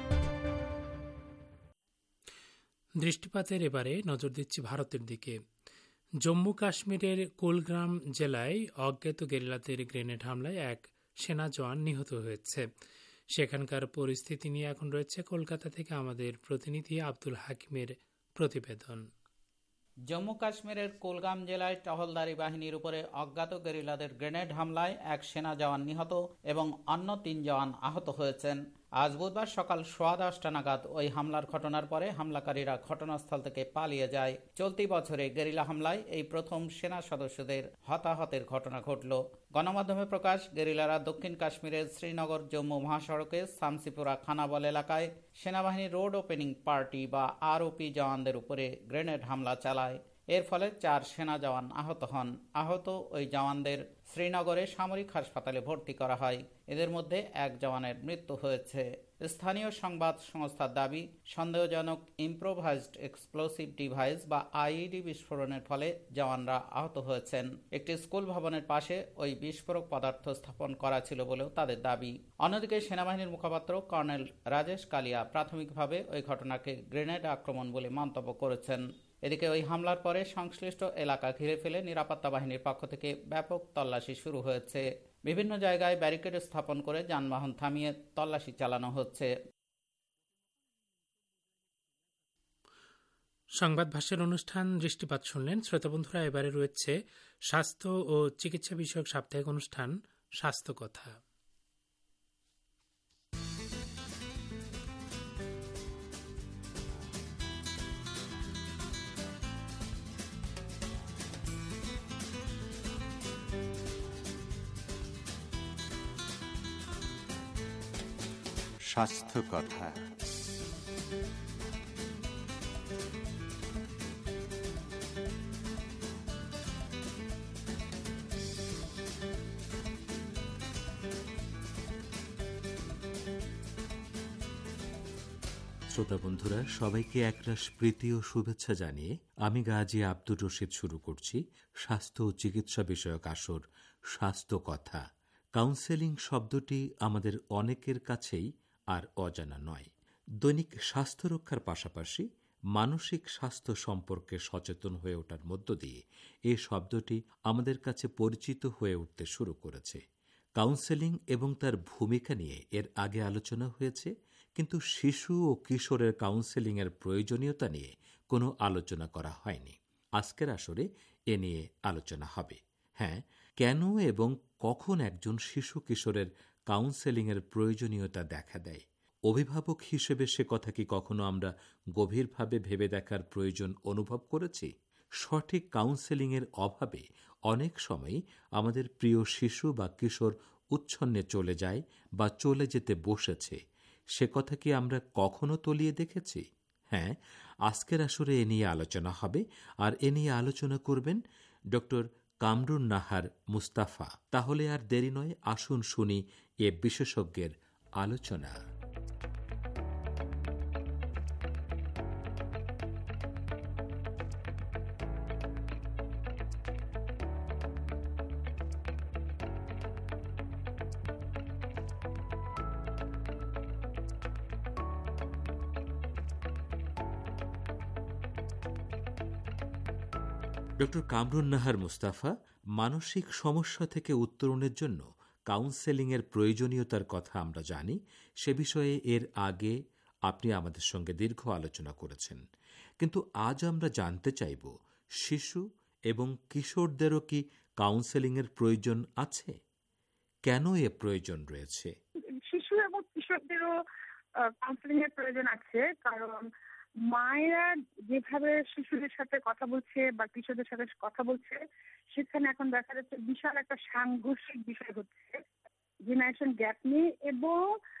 দৃষ্টিপাতের এবারে নজর দিচ্ছি ভারতের দিকে। জম্মু কাশ্মীরের কুলগ্রাম জেলায় অজ্ঞাত গেরিলাদের গ্রেনেড হামলায় এক সেনা জওয়ান নিহত হয়েছে। সেখানকার পরিস্থিতি নিয়ে এখন রয়েছে কলকাতা থেকে আমাদের প্রতিনিধি আব্দুল হাকিমের প্রতিবেদন। জম্মু কাশ্মীরের কুলগাম জেলায় টহলদারি বাহিনীর উপরে অজ্ঞাত গেরিলাদের গ্রেনেড হামলায় এক সেনা জওয়ান নিহত এবং অন্য তিন জওয়ান আহত হয়েছেন। আজ বুধবার সকাল সোয়া দশটা নাগাদ ওই হামলার ঘটনার পরে হামলাকারীরা ঘটনাস্থল থেকে পালিয়ে যায়। চলতি বছরে গেরিলা হামলায় এই প্রথম সেনা সদস্যদের হতাহতের ঘটনা ঘটল। গণমাধ্যমে প্রকাশ, গেরিলারা দক্ষিণ কাশ্মীরের শ্রীনগর জম্মু মহাসড়কে সামসিপুরা খানাবল এলাকায় সেনাবাহিনীর রোড ওপেনিং পার্টি বা আরওপি জওয়ানদের উপরে গ্রেনেড হামলা চালায়। এর ফলে চার সেনা জওয়ান আহত হন। আহত ওই জওয়ানদের শ্রীনগরে সামরিক হাসপাতালে ভর্তি করা হয়। এদের মধ্যে এক জওয়ানের মৃত্যু হয়েছে। স্থানীয় সংবাদ সংস্থার দাবি, সন্দেহজনক ইম্প্রোভাইজড এক্সপ্লোসিভ ডিভাইস বা আইইডি বিস্ফোরণের ফলে জওয়ানরা আহত হয়েছেন। একটি স্কুল ভবনের পাশে ওই বিস্ফোরক পদার্থ স্থাপন করা ছিল বলেও তাদের দাবি। অন্যদিকে সেনাবাহিনীর মুখপাত্র কর্নেল রাজেশ কালিয়া প্রাথমিকভাবে ওই ঘটনাকে গ্রেনেড আক্রমণ বলে মন্তব্য করেছেন। এদিকে ওই হামলার পরে সংশ্লিষ্ট এলাকা ঘিরে ফেলে নিরাপত্তা বাহিনীর পক্ষ থেকে ব্যাপক তল্লাশি শুরু হয়েছে। বিভিন্ন জায়গায় ব্যারিকেড স্থাপন করে যানবাহন থামিয়ে তল্লাশি চালানো হচ্ছে। সংবাদ ভাষ্যের অনুষ্ঠান দৃষ্টিপাত শুনলেন। শ্রোতা বন্ধুরা, এবারে রয়েছে স্বাস্থ্য ও চিকিৎসা বিষয়ক সাপ্তাহিক অনুষ্ঠান স্বাস্থ্য কথা। স্বাস্থ্য কথা। শ্রোতা বন্ধুরা, সবাইকে একরাশ প্রীতি ও শুভেচ্ছা জানিয়ে আমি গাজী আব্দুর রশিদ শুরু করছি স্বাস্থ্য ও চিকিৎসা বিষয়ক আসর স্বাস্থ্য কথা। কাউন্সেলিং শব্দটি আমাদের অনেকের কাছেই আর অজানা নয়। দৈনিক স্বাস্থ্য রক্ষার পাশাপাশি মানসিক স্বাস্থ্য সম্পর্কে সচেতন হয়ে ওঠার মধ্য দিয়ে এ শব্দটি আমাদের কাছে পরিচিত হয়ে উঠতে শুরু করেছে। কাউন্সেলিং এবং তার ভূমিকা নিয়ে এর আগে আলোচনা হয়েছে, কিন্তু শিশু ও কিশোরের কাউন্সেলিংয়ের প্রয়োজনীয়তা নিয়ে কোনো আলোচনা করা হয়নি। আজকের আসরে এ নিয়ে আলোচনা হবে। হ্যাঁ, কেন এবং কখন একজন শিশু কিশোরের কাউন্সেলিংয়ের প্রয়োজনীয়তা দেখা দেয়, অভিভাবক হিসেবে সে কথা কি কখনো আমরা গভীরভাবে ভেবে দেখার প্রয়োজন অনুভব করেছি? সঠিক কাউন্সেলিংয়ের অভাবে অনেক সময় আমাদের প্রিয় শিশু বা কিশোর উচ্ছন্নে চলে যায় বা চলে যেতে বসেছে, সে কথা কি আমরা কখনো তলিয়ে দেখেছি? হ্যাঁ, আজকের আসরে এ নিয়ে আলোচনা হবে। আর এ নিয়ে আলোচনা করবেন ডক্টর কামরুন নাহার মুস্তাফা। তাহলে আর দেরি নয়, আসুন শুনি এ বিশেষজ্ঞের আলোচনা। ডক্টর কামরুন নাহার মুস্তাফা মানসিক সমস্যা থেকে উত্তরণের জন্য কাউন্সেলিংয়ের প্রয়োজনীয়তার কথা আমরা জানি। সে বিষয়ে এর আগে আপনি আমাদের সঙ্গে দীর্ঘ আলোচনা করেছেন, কিন্তু আজ আমরা জানতে চাইব শিশু এবং কিশোরদেরও কি কাউন্সেলিংয়ের প্রয়োজন আছে? কেন এ প্রয়োজন রয়েছে? শিশু এবং কিশোরদেরও কাউন্সেলিং এর প্রয়োজন আছে, কারণ মায়েরা যেভাবে শিশুদের সাথে কথা বলছে বা কিশোরদের সাথে কথা বলছে, সেখানে এখন দেখা যাচ্ছে বিশাল একটা সাংঘর্ষিক বিষয় হচ্ছে, জেনারেশন গ্যাপ নিয়ে এবং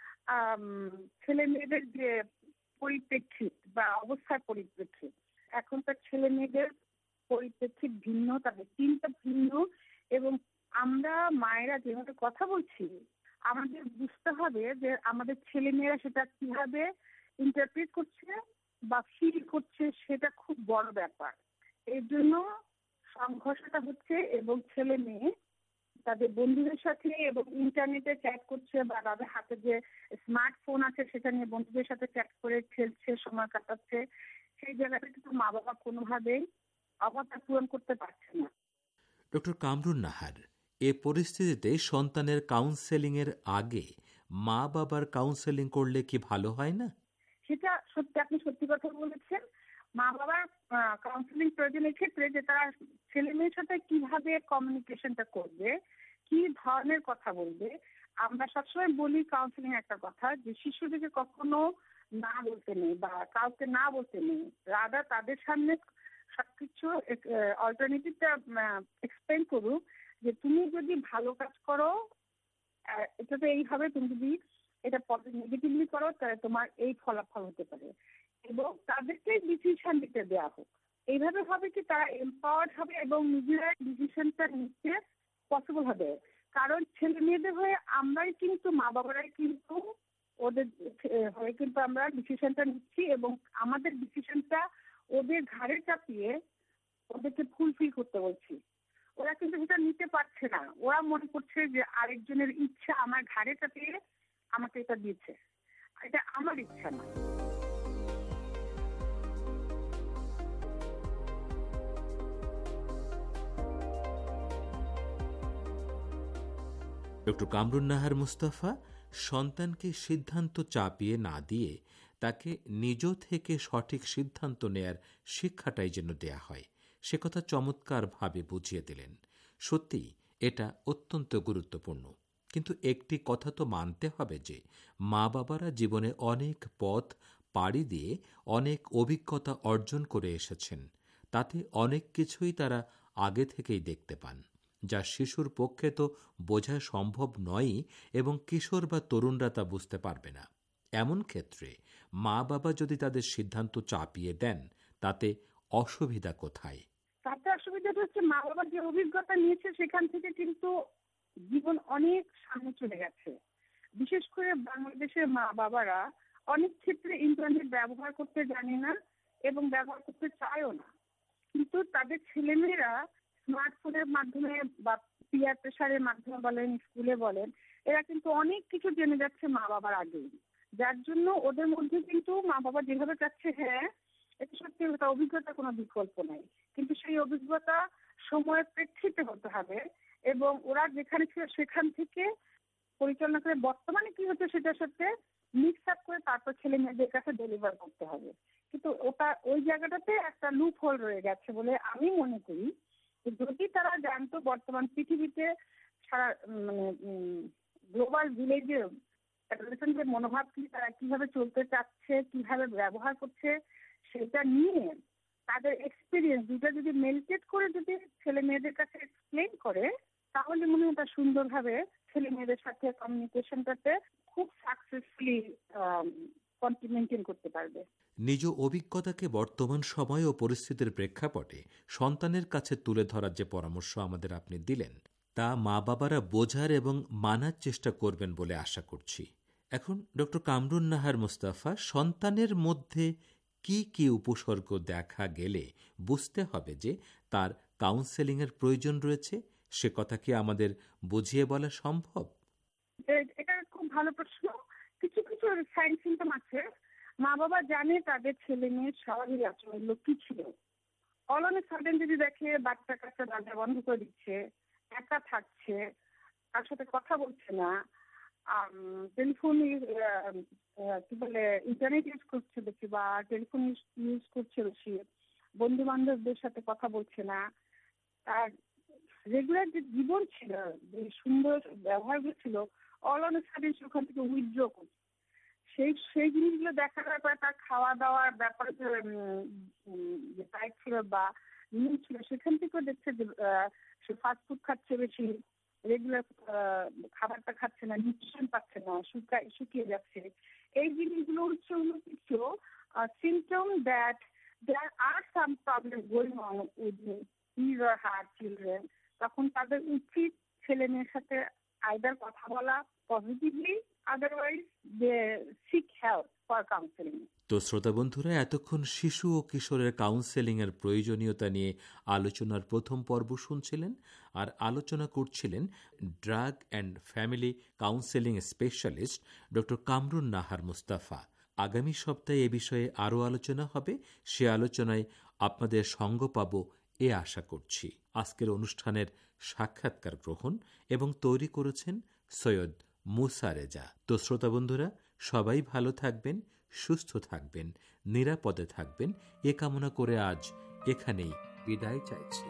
ছেলে মেয়েদের যে পরিপ্রেক্ষিত বা অবস্থার পরিপ্রেক্ষিত। এখনকার ছেলে মেয়েদের পরিপ্রেক্ষিত ভিন্ন, তাদের চিন্তা ভিন্ন, এবং আমরা মায়েরা যেভাবে কথা বলছি আমাদের বুঝতে হবে যে আমাদের ছেলে মেয়েরা সেটা কিভাবে ইন্টারপ্রেট করছে বা ফিল করছে, সেটা খুব বড় ব্যাপার। এর জন্য সংঘর্ষটা হচ্ছে এবং ছেলে মেয়ে তাদের বন্ধুদের সাথে এবং ইন্টারনেটে চ্যাট করছে বা তাদের হাতে যে স্মার্টফোন আছে সেটা নিয়ে বন্ধুদের সাথে চ্যাট করে খেলছে, সময় কাটাচ্ছে। সেই জায়গাটা কিন্তু মা বাবা কোনোভাবেই অবস্থা পূরণ করতে পারছে না। ডক্টর কামরুন নাহার, এ পরিস্থিতিতে সন্তানের কাউন্সেলিং এর আগে মা বাবার কাউন্সেলিং করলে কি ভালো হয় না? সেটা সত্যি, আপনি সত্যি কথা বলেছেন। মা বাবার কাউন্সেলিং প্রয়োজনের ক্ষেত্রে যে তারা ছেলে মেয়ের সাথে কিভাবে কমিউনিকেশনটা করবে, কি ধরনের কথা বলবে। আমরা সবসময় বলি কাউন্সেলিং একটা কথা যে শিশুদেরকে কখনো না বলতে নেই বা কাউকে না বলতে নেই, রাদা তাদের সামনে সবকিছু অল্টারনেটিভটা এক্সপ্লেন করুক যে তুমি যদি ভালো কাজ করো এটা তো এইভাবে, তুমি যদি এটা নেগেটিভলি করো তাহলে তোমার এই ফলাফল হতে পারে, এবং তাদেরকে ডিসিশন দিতে দেওয়া হোক। এইভাবে হবে কি তারা এম্পাওয়ার্ড হবে এবং নিজেরা ডিসিশনটা নিতে পসিবল হবে। কারণ ছেলে মেয়েদের হয়ে আমরাই কিন্তু মা বাবারাই কিন্তু ওদের হয়ে কিন্তু আমরা ডিসিশনটা নিচ্ছি এবং আমাদের ডিসিশনটা ওদের ঘাড়ে চাপিয়ে ওদেরকে ফুলফিল করতে বলছি। ওরা কিন্তু সেটা নিতে পারছে না, ওরা মনে করছে যে আরেকজনের ইচ্ছা আমার ঘাড়ে চাপিয়ে আমাকে এটা দিয়েছে, এটা আমার ইচ্ছা না। ডক্টর কামরুন নাহার মুস্তাফা সন্তানকে সিদ্ধান্ত চাপিয়ে না দিয়ে তাকে নিজ থেকে সঠিক সিদ্ধান্ত নেয়ার শিক্ষাটাই যেন দেয়া হয়, সে কথা চমৎকারভাবে বুঝিয়ে দিলেন। সত্যি এটা অত্যন্ত গুরুত্বপূর্ণ। কিন্তু একটি কথা তো মানতে হবে যে মা বাবারা জীবনে অনেক পথ পাড়ি দিয়ে অনেক অভিজ্ঞতা অর্জন করে এসেছেন, তাতে অনেক কিছুই তারা আগে থেকেই দেখতে পান, যা শিশুর পক্ষে তো বোঝা সম্ভব নয়ই এবং কিশোর বা তরুণরা তা বুঝতে পারবে না। এমন ক্ষেত্রে মা বাবা যদি তাদের সিদ্ধান্ত চাপিয়ে দেন তাতে অসুবিধা কোথায়? তাতে অসুবিধাটা হচ্ছে মা বাবার যে অভিজ্ঞতা নিয়েছে সেখান থেকে কিন্তু জীবন অনেক সামনে চলে গেছে। বিশেষ করে বাংলাদেশের মা বাবারা অনেক ক্ষেত্রে ইন্টারনেট ব্যবহার করতে জানে না এবং ব্যবহার করতে চায়ও না, কিন্তু তাদের ছেলেমেয়েরা স্মার্টফোনের মাধ্যমে বা পিয়ার প্রেসারের মাধ্যমে বলেন, স্কুলে বলেন, এরা কিন্তু অনেক কিছু জেনে যাচ্ছে মা বাবার আগেই, যার জন্য ওদের মধ্যে কিন্তু মা বাবা যেভাবে চাচ্ছে হ্যাঁ এটা সত্যি কথা, অভিজ্ঞতা কোনো বিকল্প নাই, কিন্তু সেই অভিজ্ঞতা সময়ের প্রেক্ষিতে হতে হবে এবং ওরা যেখানে ছিল সেখান থেকে পরিচালনা করে বর্তমানে কি হচ্ছে সেটার সাথে মিক্স আপ করে তারপর ছেলে মেয়েদের কাছে ডেলিভার করতে হবে। কিন্তু ওটা ওই জায়গাটাতে একটা লুপ হোল রয়ে গেছে বলে আমি মনে করি। যদি তারা জানতো বর্তমান পৃথিবীতে সারা মানে গ্লোবাল ভিলেজে অ্যাডোলেসেন্টের মনোভাব কি, তারা কিভাবে চলতে চাচ্ছে, কিভাবে ব্যবহার করছে, সেটা নিয়ে তাদের এক্সপিরিয়েন্স দুটা যদি মেলটেড করে যদি ছেলে মেয়েদের কাছে এক্সপ্লেন করে, তাহলে মনে হয় এটা সুন্দরভাবে ছেলে মেয়েদের সাথে কমিউনিকেশনটাতে খুব সাকসেসফুলি মেনটেন করতে পারবে। নিজ অভিজ্ঞতাকে বর্তমান সময় ও পরিস্থিতির প্রেক্ষাপটে সন্তানের কাছে তুলে ধরার যে পরামর্শ আমাদের আপনি দিলেন, তা মা বাবারা বোঝার এবং মানার চেষ্টা করবেন বলে আশা করছি। এখন ডক্টর কামরুন নাহার মুস্তাফা, সন্তানের মধ্যে কি কি উপসর্গ দেখা গেলে বুঝতে হবে যে তার কাউন্সেলিং এর প্রয়োজন রয়েছে, সে কথা কি আমাদের বুঝিয়ে বলা সম্ভব? এটা খুব ভালো প্রশ্ন। কিছু কিছু সাইন সিম্পটম আছে, মা বাবা জানে তাদের ছেলে মেয়ের স্বাভাবিক আচরণগুলো কি ছিল। অল অন এ সাডেন যদি দেখে বাচ্চা কাচ্চা দরজা বন্ধ করে দিচ্ছে, একা থাকছে, তার সাথে কথা বলছে না, টেলিফোন কি বলে ইন্টারনেট ইউজ করছে বেশি বা টেলিফোন ইউজ করছে বেশি, বন্ধু বান্ধবদের সাথে কথা বলছে না, আর রেগুলার যে জীবন ছিল, যে সুন্দর ব্যবহারগুলো ছিল, অল অন এ সাডেন সেখান থেকে উইথড্র করছে। সেই সেই জিনিসগুলো দেখার ব্যাপারে তার খাওয়া দাওয়ার ব্যাপারে যে টাইপ ছিল বা নিয়ম ছিল, সেখান থেকেও দেখছে যে সে ফাস্টফুড খাচ্ছে বেশি, রেগুলার খাবারটা খাচ্ছে না, নিউট্রিশন পাচ্ছে না, শুকায় শুকিয়ে যাচ্ছে। এই জিনিসগুলো হচ্ছে হলো কিছু symptom that there are some problem going on with his or her children. তখন তাদের উচিত ছেলে মেয়ের সাথে আইদার কথা বলা positively, otherwise they seek help for counselling. তো শ্রোতা বন্ধুরা, এতক্ষণ শিশু ও কিশোরের কাউন্সেলিং এর প্রয়োজনীয়তা নিয়ে আলোচনার প্রথম পর্ব শুনছিলেন, আর আলোচনা করছিলেন drug and family counselling specialist doctor Kamrun Nahar Mustafa. আগামী সপ্তাহে এ বিষয়ে আরও আলোচনা হবে, সে আলোচনায় আপনাদের সঙ্গ পাব এ আশা করছি। আজকের অনুষ্ঠানের সাক্ষাৎকার গ্রহণ এবং তৈরি করেছেন সৈয়দ মুসা রেজা। তো শ্রোতা বন্ধুরা, সবাই ভালো থাকবেন, সুস্থ থাকবেন, নিরাপদে থাকবেন, এ কামনা করে আজ এখানেই বিদায় চাইছি।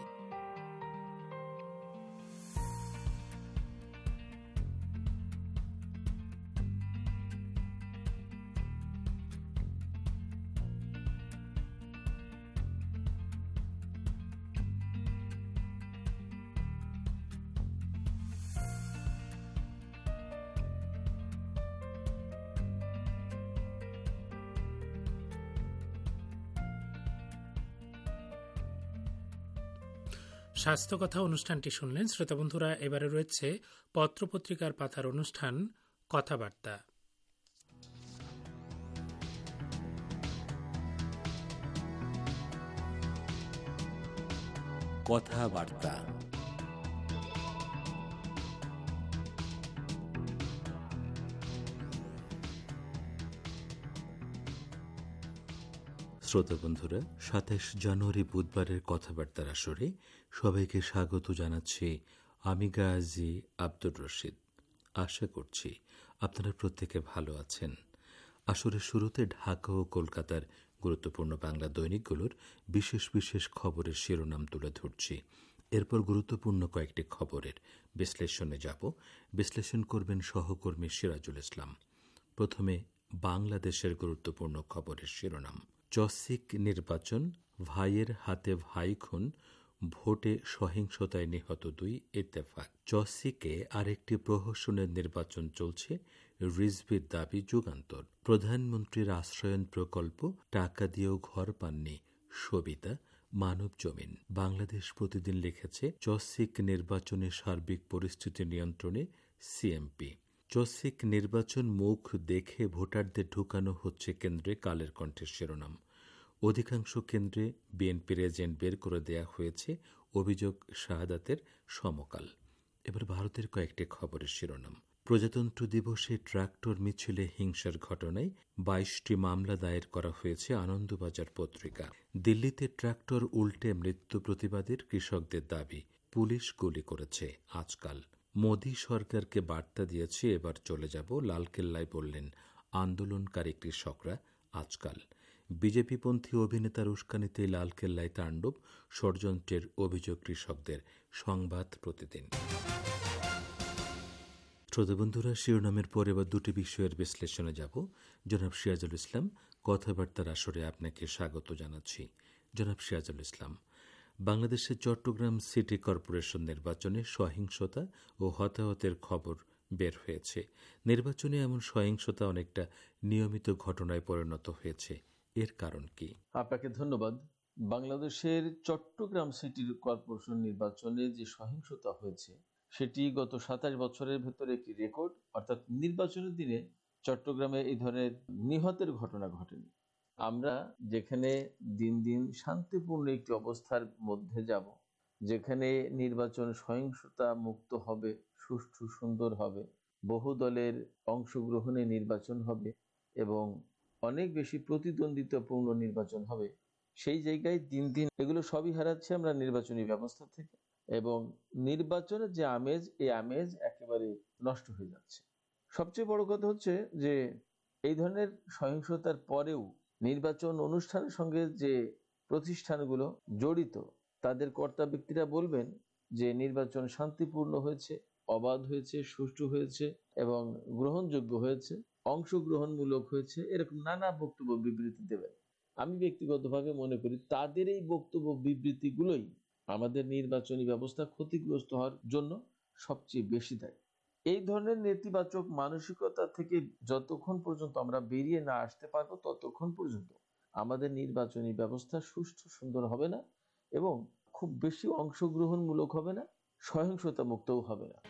স্বাস্থ্য কথা অনুষ্ঠানটি শুনলেন। শ্রোতা বন্ধুরা, এবারে রয়েছে পত্রপত্রিকার পাতার অনুষ্ঠান কথাবার্তা। কথাবার্তা শ্রোতা বন্ধুরা, সাতাশ জানুয়ারি বুধবারের কথাবার্তার আসরে সবাইকে স্বাগত জানাচ্ছি আমি গাজী আব্দুর রশিদ। আশা করছি আপনারা প্রত্যেকে ভালো আছেন। আসরের শুরুতে ঢাকা ও কলকাতার গুরুত্বপূর্ণ বাংলা দৈনিকগুলোর বিশেষ বিশেষ খবরের শিরোনাম তুলে ধরছি। এরপর গুরুত্বপূর্ণ কয়েকটি খবরের বিশ্লেষণে যাব। বিশ্লেষণ করবেন সহকর্মী সিরাজুল ইসলাম। প্রথমে বাংলাদেশের গুরুত্বপূর্ণ খবরের শিরোনাম। চসিক নির্বাচন, ভাইয়ের হাতে ভাই খুন, ভোটে সহিংসতায় নিহত দুই, ইত্তেফাক। চসিকে আরেকটি প্রহসনের নির্বাচন চলছে, রিজভির দাবি যুগান্তর। প্রধানমন্ত্রীর আশ্রয়ন প্রকল্প, টাকা দিয়েও ঘর পাননি সবিতা, মানব জমিন। বাংলাদেশ প্রতিদিন লিখেছে চসিক নির্বাচনে সার্বিক পরিস্থিতি নিয়ন্ত্রণে সিএমপি। চসিক নির্বাচন মুখ দেখে ভোটারদের ঢুকানো হচ্ছে কেন্দ্রে, কালের কণ্ঠের শিরোনাম। অধিকাংশ কেন্দ্রে বিএনপির এজেন্ট বের করে দেয়া হয়েছে, অভিযোগ শাহাদাতের সমকাল। এবার ভারতের কয়েকটি খবরের শিরোনাম। প্রজাতন্ত্র দিবসে ট্রাক্টর মিছিলে হিংসার ঘটনায় বাইশটি মামলা দায়ের করা হয়েছে, আনন্দবাজার পত্রিকা। দিল্লিতে ট্রাক্টর উল্টে মৃত্যু প্রতিবাদের কৃষকদের দাবি, পুলিশ গুলি করেছে আজকাল। মোদী সরকারকে বার্তা দিয়েছে এবার চলে যাব, লালকেল্লায় বললেন আন্দোলনকারী কৃষকরা আজকাল। বিজেপিপন্থী অভিনেতার উস্কানিতে লালকেল্লায় তাণ্ডব, ষড়যন্ত্রের অভিযোগ কৃষকদের। সংবাদ প্রতিদিন। শ্রোতাবন্ধুরা, শিরোনামের পরে এবার দুটি বিষয়ের বিশ্লেষণে যাব। জনাব সিরাজুল ইসলাম, কথাবার্তার আসরে আপনাকে স্বাগত জানাচ্ছি। জনাব সিরাজুল ইসলাম, বাংলাদেশের চট্টগ্রাম সিটি কর্পোরেশন নির্বাচনে সহিংসতা ও হতাহতের খবর বের হয়েছে। নির্বাচনে এমন সহিংসতা অনেকটা নিয়মিত ঘটনায় পরিণত হয়েছে, এর কারণ কি? আপনাকে ধন্যবাদ। বাংলাদেশের চট্টগ্রাম সিটি কর্পোরেশন নির্বাচনে যে সহিংসতা হয়েছে সেটি গত সাতাশ বছরের ভেতরে একটি রেকর্ড। অর্থাৎ নির্বাচনের দিনে চট্টগ্রামে এই ধরনের নিহতের ঘটনা ঘটেনি। আমরা যেখানে দিন দিন শান্তিপূর্ণ একটি অবস্থার মধ্যে যাব, যেখানে নির্বাচন সহিংসতা মুক্ত হবে, সুষ্ঠু সুন্দর হবে, বহু দলের অংশগ্রহণে নির্বাচন হবে এবং অনেক বেশি প্রতিদ্বন্দ্বিতাপূর্ণ নির্বাচন হবে, সেই জায়গায় দিন দিন এগুলো সবই হারাচ্ছে আমরা নির্বাচনী ব্যবস্থা থেকে, এবং নির্বাচনের যে আমেজ, এই আমেজ একেবারে নষ্ট হয়ে যাচ্ছে। সবচেয়ে বড় কথা হচ্ছে যে এই ধরনের সহিংসতার পরেও নির্বাচন অনুষ্ঠানের সঙ্গে যে প্রতিষ্ঠানগুলো জড়িত, তাদের কর্তা ব্যক্তিরা বলবেন যে নির্বাচন শান্তিপূর্ণ হয়েছে, অবাধ হয়েছে, সুষ্ঠু হয়েছে এবং গ্রহণযোগ্য হয়েছে, অংশগ্রহণমূলক হয়েছে, এরকম নানা বক্তব্য বিবৃতি দেবেন। আমি ব্যক্তিগতভাবে মনে করি তাদের এই বক্তব্য বিবৃতিগুলোই আমাদের নির্বাচনী ব্যবস্থা ক্ষতিগ্রস্ত হওয়ার জন্য সবচেয়ে বেশি দায়ী। এই ধরনের নেতিবাচক মানসিকতা থেকে যতক্ষণ পর্যন্ত আমরা বেরিয়ে না আসতে পারবো, ততক্ষণ পর্যন্ত আমাদের নির্বাচনী ব্যবস্থা সুষ্ঠু সুন্দর হবে না এবং খুব বেশি অংশগ্রহণমূলক হবে না, সহিংসতা মুক্তও হবে না।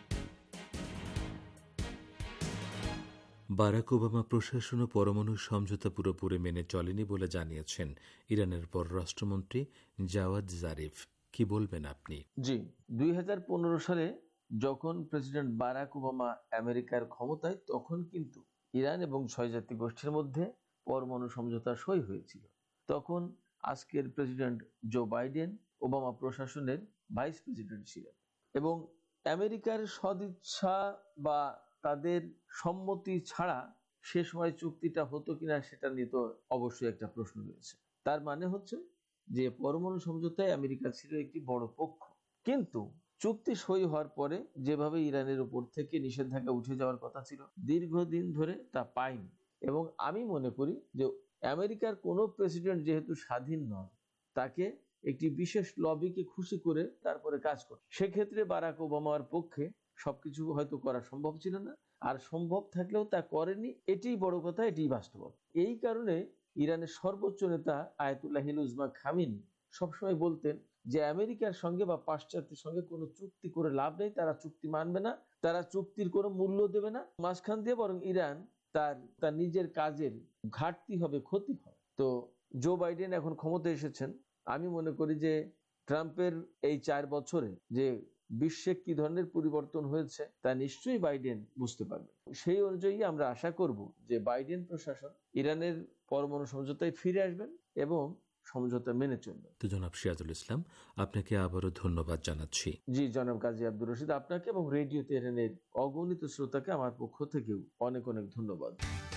বারাক ওবামা প্রশাসন ও পরমাণু সমঝোতা পুরোপুরি মেনে চলেনি বলে জানিয়েছেন ইরানের পররাষ্ট্রমন্ত্রী জাওয়াদ জারিফ। কি বলবেন আপনি? জি, দুই হাজার পনেরো সালে যখন প্রেসিডেন্ট বারাক ওবামা আমেরিকার ক্ষমতায়, তখন কিন্তু ইরান এবং ছয় জাতি গোষ্ঠীর মধ্যে পরমাণু সমঝোতা সই হয়েছিল। তখন আজকের প্রেসিডেন্ট জো বাইডেন ওবামা প্রশাসনের ভাইস প্রেসিডেন্ট ছিলেন এবং আমেরিকার সদিচ্ছা বা তাদের সম্মতি ছাড়া সে সময় চুক্তিটা হতো কিনা সেটা নিয়ে তো অবশ্যই একটা প্রশ্ন রয়েছে। তার মানে হচ্ছে যে পরমাণু সমঝোতায় আমেরিকা ছিল একটি বড় পক্ষ, কিন্তু চুক্তি সই হওয়ার পরে যেভাবে ইরানের উপর থেকে নিষেধাজ্ঞা উঠে যাওয়ার কথা ছিল, দীর্ঘদিন ধরে তা পায়নি। এবং আমি মনে করি যে আমেরিকার কোনো প্রেসিডেন্ট যেহেতু স্বাধীন নয়, তাকে একটি বিশেষ লবিকে খুশি করে তারপরে কাজ করে, সেক্ষেত্রে বারাক ওবামার পক্ষে সবকিছু হয়তো করা সম্ভব ছিল না, আর সম্ভব থাকলেও তা করেনি। এটিই বড় কথা, এটিই বাস্তবতা। এই কারণে ইরানের সর্বোচ্চ নেতা আয়াতুল্লাহিল উজমা খামেনি সবসময় বলতেন যে আমেরিকার সঙ্গে বা পাশ্চাত্যের সঙ্গে কোনো চুক্তি করে লাভ নেই, তারা চুক্তি মানবে না, তারা চুক্তির কোনো মূল্য দেবে না, মাঝখান দিয়ে বরং ইরান তার তার নিজের কাজের ঘাটতি হবে, ক্ষতি হয়। তো জো বাইডেন এখন ক্ষমতায় এসেছেন, আমি মনে করি যে ট্রাম্পের এই চার বছরে যে বিশ্বে কি ধরনের পরিবর্তন হয়েছে তা নিশ্চয়ই বাইডেন বুঝতে পারবে। সেই অনুযায়ী আমরা আশা করব যে বাইডেন প্রশাসন ইরানের পরমাণু সমঝোতায় ফিরে আসবেন এবং সমঝোতা মেনে চলবেন। তো জনাব সিরাজুল ইসলাম, আপনাকে আবারও ধন্যবাদ জানাচ্ছি। জি জনাব কাজী আব্দুর রশিদ, আপনাকে এবং রেডিও তেহরানের অগণিত শ্রোতাকে আমার পক্ষ থেকেও অনেক অনেক ধন্যবাদ।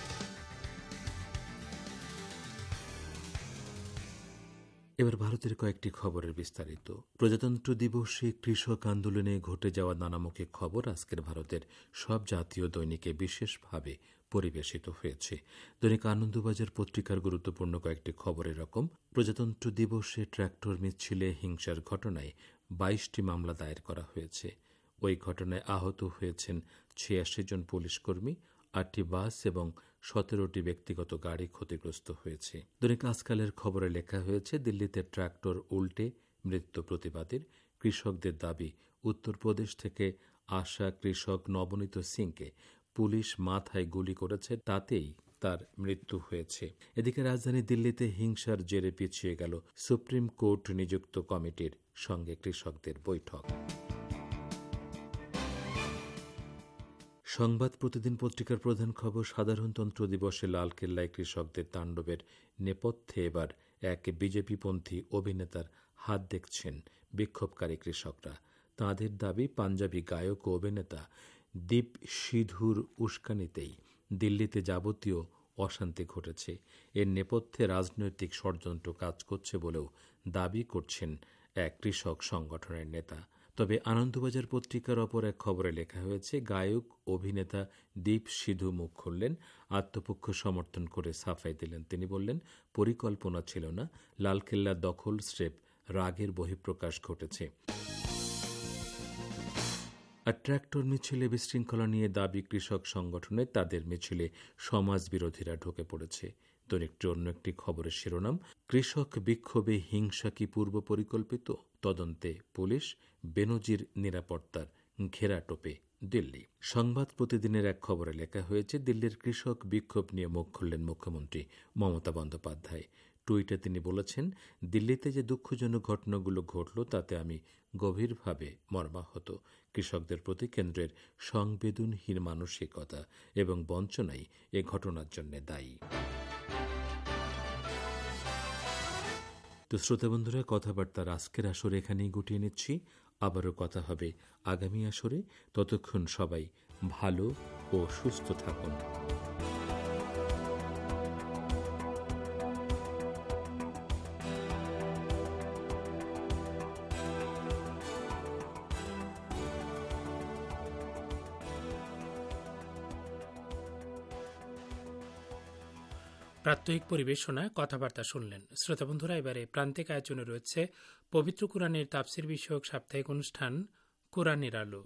এবার ভারতের কয়েকটি খবরের বিস্তারিত। প্রজাতন্ত্র দিবসে কৃষক আন্দোলনে ঘটে যাওয়া নানামুখী খবর আজকের ভারতের সব জাতীয় দৈনিকে বিশেষভাবে পরিবেশিত হয়েছে। দৈনিক আনন্দবাজার পত্রিকার গুরুত্বপূর্ণ কয়েকটি খবর এরকম: প্রজাতন্ত্র দিবসে ট্রাক্টর মিছিলে হিংসার ঘটনায় বাইশটি মামলা দায়ের করা হয়েছে। ওই ঘটনায় আহত হয়েছেন ছিয়াশি জন পুলিশকর্মী, আটটি বাস এবং সতেরোটি ব্যক্তিগত গাড়ি ক্ষতিগ্রস্ত হয়েছে। দৈনিক আজকালের খবরে লেখা হয়েছে, দিল্লিতে ট্রাক্টর উল্টে মৃত্যু প্রতিবাদের। কৃষকদের দাবি, উত্তরপ্রদেশ থেকে আসা কৃষক নবনীত সিংকে পুলিশ মাথায় গুলি করেছে, তাতেই তার মৃত্যু হয়েছে। এদিকে রাজধানী দিল্লিতে হিংসার জেরে পিছিয়ে গেল সুপ্রিম কোর্ট নিযুক্ত কমিটির সঙ্গে কৃষকদের বৈঠক। সংবাদ প্রতিদিন পত্রিকার প্রধান খবর, সাধারণতন্ত্র দিবসে লালকেল্লায় কৃষকদের তাণ্ডবের নেপথ্যে এবার এক বিজেপিপন্থী অভিনেতার হাত দেখছেন বিক্ষোভকারী কৃষকরা। তাঁদের দাবি, পাঞ্জাবি গায়ক ও অভিনেতা দীপ সিধুর উস্কানিতেই দিল্লিতে যাবতীয় অশান্তি ঘটেছে। এর নেপথ্যে রাজনৈতিক ষড়যন্ত্র কাজ করছে বলেও দাবি করছেন এক কৃষক সংগঠনের নেতা। তবে আনন্দবাজার পত্রিকার অপর এক খবরে লেখা হয়েছে, গায়ক অভিনেতা দীপ সিধু মুখ খুললেন, আত্মপক্ষ সমর্থন করে সাফাই দিলেন। তিনি বললেন, পরিকল্পনা ছিল না, লালকেল্লা দখল স্রেফ রাগের বহিঃপ্রকাশ ঘটেছে। আর ট্রাক্টর মিছিলে বিশৃঙ্খলা নিয়ে দাবি কৃষক সংগঠনের, তাদের মিছিলে সমাজ বিরোধীরা ঢুকে পড়েছে। দৈনিকটি অন্য একটি খবরের শিরোনাম, কৃষক বিক্ষোভে হিংসা কি পূর্ব পরিকল্পিত? তদন্তে পুলিশ, বেনজির নিরাপত্তার ঘেরাটোপে দিল্লি। সংবাদ প্রতিদিনের এক খবরে লেখা হয়েছে, দিল্লির কৃষক বিক্ষোভ নিয়ে মুখ খুললেন মুখ্যমন্ত্রী মমতা বন্দ্যোপাধ্যায়। টুইটে তিনি বলেছেন, দিল্লিতে যে দুঃখজনক ঘটনাগুলো ঘটল তাতে আমি গভীরভাবে মর্মাহত। কৃষকদের প্রতি কেন্দ্রের সংবেদনহীন মানসিকতা এবং বঞ্চনাই এ ঘটনার জন্য দায়ী। তো শ্রোতাবন্ধুরা, কথাবার্তার আজকের আসরে এখানেই গুটিয়ে নিচ্ছি। আবারও কথা হবে আগামী আসরে। ততক্ষণ সবাই ভালো ও সুস্থ থাকুন। প্রাত্যহিক পরিবেশনা কথাবার্তা শুনলেন শ্রোতাবন্ধুরা। এবারে প্রান্তিক আয়োজনে রয়েছে পবিত্র কোরআনের তাফসির বিষয়ক সাপ্তাহিক অনুষ্ঠান কোরআনের আলো।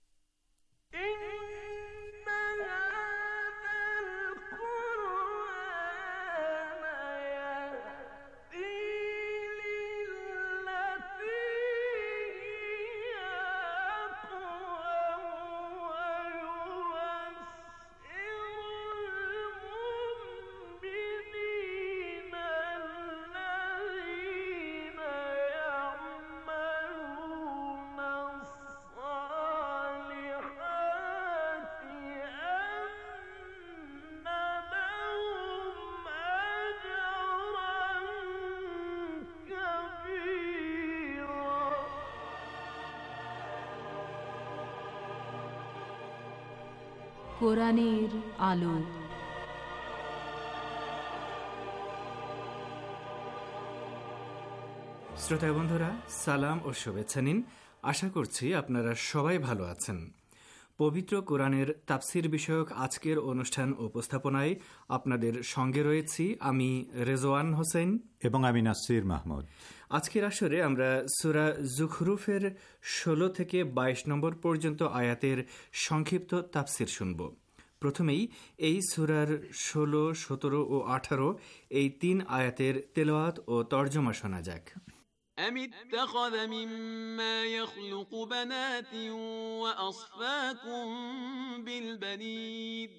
কোরআনের আলো। শ্রোতা বন্ধুরা, সালাম ও শুভেচ্ছা নিন। আশা করছি আপনারা সবাই ভালো আছেন। পবিত্র কোরআনের তাফসির বিষয়ক আজকের অনুষ্ঠান উপস্থাপনায় আপনাদের সঙ্গে রয়েছি আমি রেজওয়ান হোসেন এবং আমি নাসির মাহমুদ। আজকের আসরে আমরা সূরা যুখরুফের ষোলো থেকে বাইশ নম্বর পর্যন্ত আয়াতের সংক্ষিপ্ত তাফসির শুনব। প্রথমেই এই সূরার ষোলো, সতেরো ও আঠারো এই তিন আয়াতের তেলাওয়াত ও তর্জমা শোনা যাক। أم اتخذ مما يخلق بنات وأصفاكم بالبنين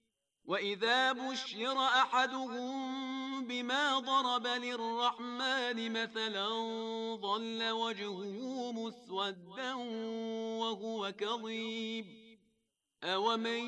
وإذا بشر أحدهم بما ضرب للرحمن مثلا ظل وجهه مسودا وهو كظيم أومن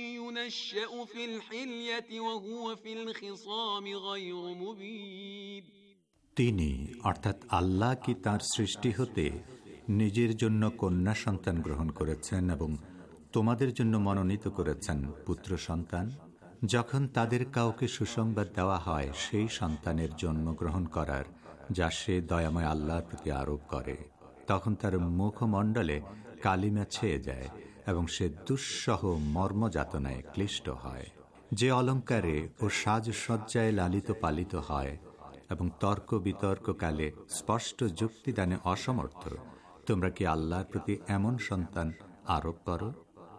ينشأ في الحلية وهو في الخصام غير مبين তিনি অর্থাৎ আল্লাহ কি তার সৃষ্টি হতে নিজের জন্য কন্যা সন্তান গ্রহণ করেছেন এবং তোমাদের জন্য মনোনীত করেছেন পুত্র সন্তান? যখন তাদের কাউকে সুসংবাদ দেওয়া হয় সেই সন্তানের জন্মগ্রহণ করার, যা সে দয়াময় আল্লাহর প্রতি আরোপ করে, তখন তার মুখমণ্ডলে কালিমা ছেয়ে যায় এবং সে দুঃসহ মর্মযাতনায় ক্লিষ্ট হয়। যে অলঙ্কারে ও সাজসজ্জায় লালিত পালিত হয় এবং তর্ক বিতর্ককালে স্পষ্ট যুক্তিদানে অসমর্থ, তোমরা কি আল্লাহর প্রতি এমন সন্তান আরোপ করো?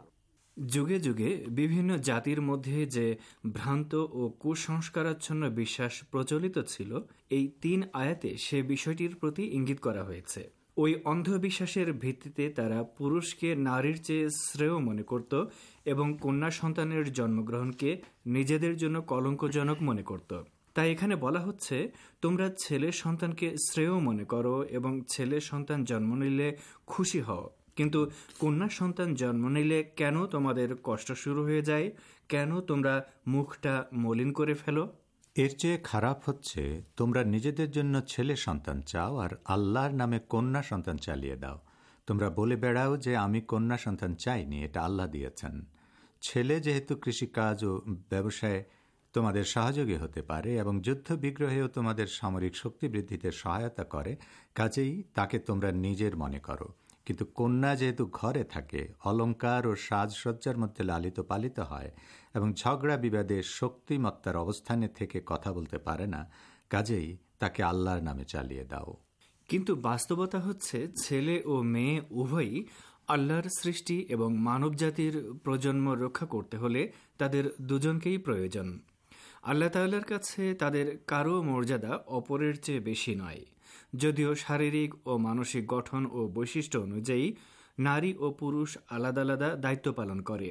যুগে যুগে বিভিন্ন জাতির মধ্যে যে ভ্রান্ত ও কুসংস্কারাচ্ছন্ন বিশ্বাস প্রচলিত ছিল, এই তিন আয়াতে সে বিষয়টির প্রতি ইঙ্গিত করা হয়েছে। ওই অন্ধবিশ্বাসের ভিত্তিতে তারা পুরুষকে নারীর চেয়ে শ্রেয় মনে করত এবং কন্যা সন্তানের জন্মগ্রহণকে নিজেদের জন্য কলঙ্কজনক মনে করত। তাই এখানে বলা হচ্ছে, তোমরা ছেলে সন্তানকে শ্রেয় মনে করো এবং ছেলে সন্তান জন্ম নিলে খুশি হও, কিন্তু কন্যা সন্তান জন্ম নিলে কেন তোমাদের কষ্ট শুরু হয়ে যায়? কেন তোমরা মুখটা মলিন করে ফেলো? এর চেয়ে খারাপ হচ্ছে তোমরা নিজেদের জন্য ছেলে সন্তান চাও আর আল্লাহর নামে কন্যা সন্তান চালিয়ে দাও। তোমরা বলে বেড়াও যে আমি কন্যা সন্তান চাইনি, এটা আল্লাহ দিয়েছেন। ছেলে যেহেতু কৃষিকাজ ও ব্যবসায় তোমাদের সহযোগী হতে পারে এবং যুদ্ধ বিগ্রহেও তোমাদের সামরিক শক্তি বৃদ্ধিতে সহায়তা করে, কাজেই তাকে তোমরা নিজের মনে করো। কিন্তু কন্যা যেহেতু ঘরে থাকে, অলঙ্কার ও সাজসজ্জার মধ্যে লালিত পালিত হয় এবং ঝগড়া বিবাদে শক্তিমত্তার অবস্থানে থেকে কথা বলতে পারে না, কাজেই তাকে আল্লাহর নামে চালিয়ে দাও। কিন্তু বাস্তবতা হচ্ছে, ছেলে ও মেয়ে উভয়ই আল্লাহর সৃষ্টি এবং মানবজাতির প্রজন্ম রক্ষা করতে হলে তাদের দুজনকেই প্রয়োজন। আল্লাহ তাআলার কাছে তাদের কারো মর্যাদা অপরের চেয়ে বেশি নয়, যদিও শারীরিক ও মানসিক গঠন ও বৈশিষ্ট্য অনুযায়ী নারী ও পুরুষ আলাদা আলাদা দায়িত্ব পালন করে।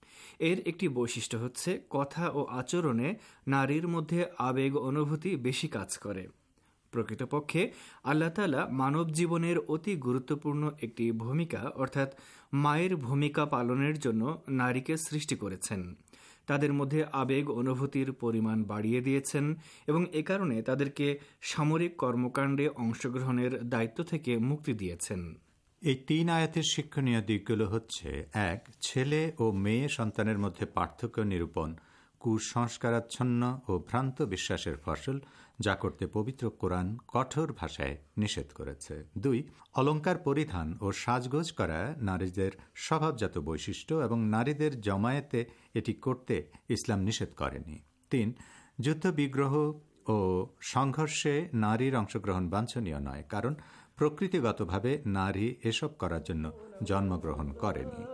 এর একটি বৈশিষ্ট্য হচ্ছে, কথা ও আচরণে নারীর মধ্যে আবেগ অনুভূতি বেশি কাজ করে। প্রকৃতপক্ষে আল্লাহ তাআলা মানব জীবনের অতি গুরুত্বপূর্ণ একটি ভূমিকা অর্থাৎ মায়ের ভূমিকা পালনের জন্য নারীকে সৃষ্টি করেছেন। তাদের মধ্যে আবেগ অনুভূতির পরিমাণ বাড়িয়ে দিয়েছেন এবং এ কারণে তাদেরকে সামরিক কর্মকাণ্ডে অংশগ্রহণের দায়িত্ব থেকে মুক্তি দিয়েছেন। এই তিন আয়াতের শিক্ষণীয় দিকগুলো হচ্ছে: এক, ছেলে ও মেয়ে সন্তানের মধ্যে পার্থক্য নিরূপণ কুসংস্কারাচ্ছন্ন ও ভ্রান্ত বিশ্বাসের ফসল, যা করতে পবিত্র কোরআন কঠোর ভাষায় নিষেধ করেছে। দুই, অলঙ্কার পরিধান ও সাজগোজ করা নারীদের স্বভাবজাত বৈশিষ্ট্য এবং নারীদের জমায়েতে এটি করতে ইসলাম নিষেধ করেনি। তিন, যুদ্ধ বিগ্রহ ও সংঘর্ষে নারীর অংশগ্রহণ বাঞ্ছনীয় নয়, কারণ প্রকৃতিগতভাবে নারী এসব করার জন্য জন্মগ্রহণ করেনি।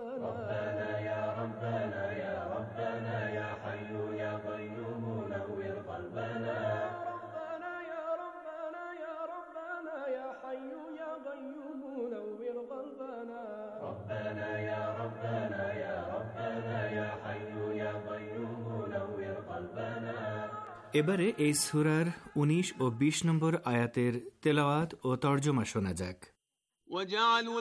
এবারে এই সূরার উনিশ ও বিশ নম্বর আয়াতের তেলাওয়াত ও তর্জমা শোনা যাক। وجعلوا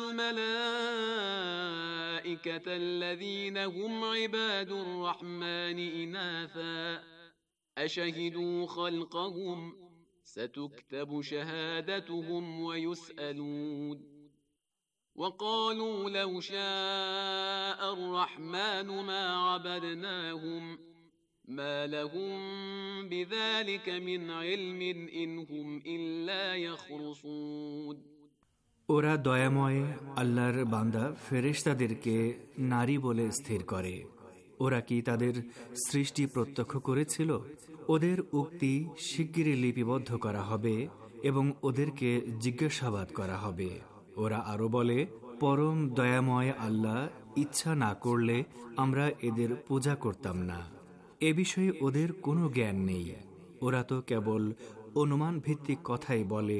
الملائكة الذين هم عباد الرحمن إناثا أشهدوا خلقهم ستكتب شهادتهم ويسألون وقالوا لو شاء الرحمن ما عبدناهم ما لهم بذلك من علم إن هم إلا يخرصون ওরা দয়াময় আল্লাহর বান্দা ফেরেশতাদেরকে নারী বলে স্থির করে। ওরা কি তাদের সৃষ্টি প্রত্যক্ষ করেছিল? ওদের উক্তি শিগগিরই লিপিবদ্ধ করা হবে এবং ওদেরকে জিজ্ঞাসাবাদ করা হবে। ওরা আরো বলে, পরম দয়াময় আল্লাহ ইচ্ছা না করলে আমরা এদের পূজা করতাম না। এ বিষয়ে ওদের কোনো জ্ঞান নেই। ওরা তো কেবল অনুমান ভিত্তিক কথাই বলে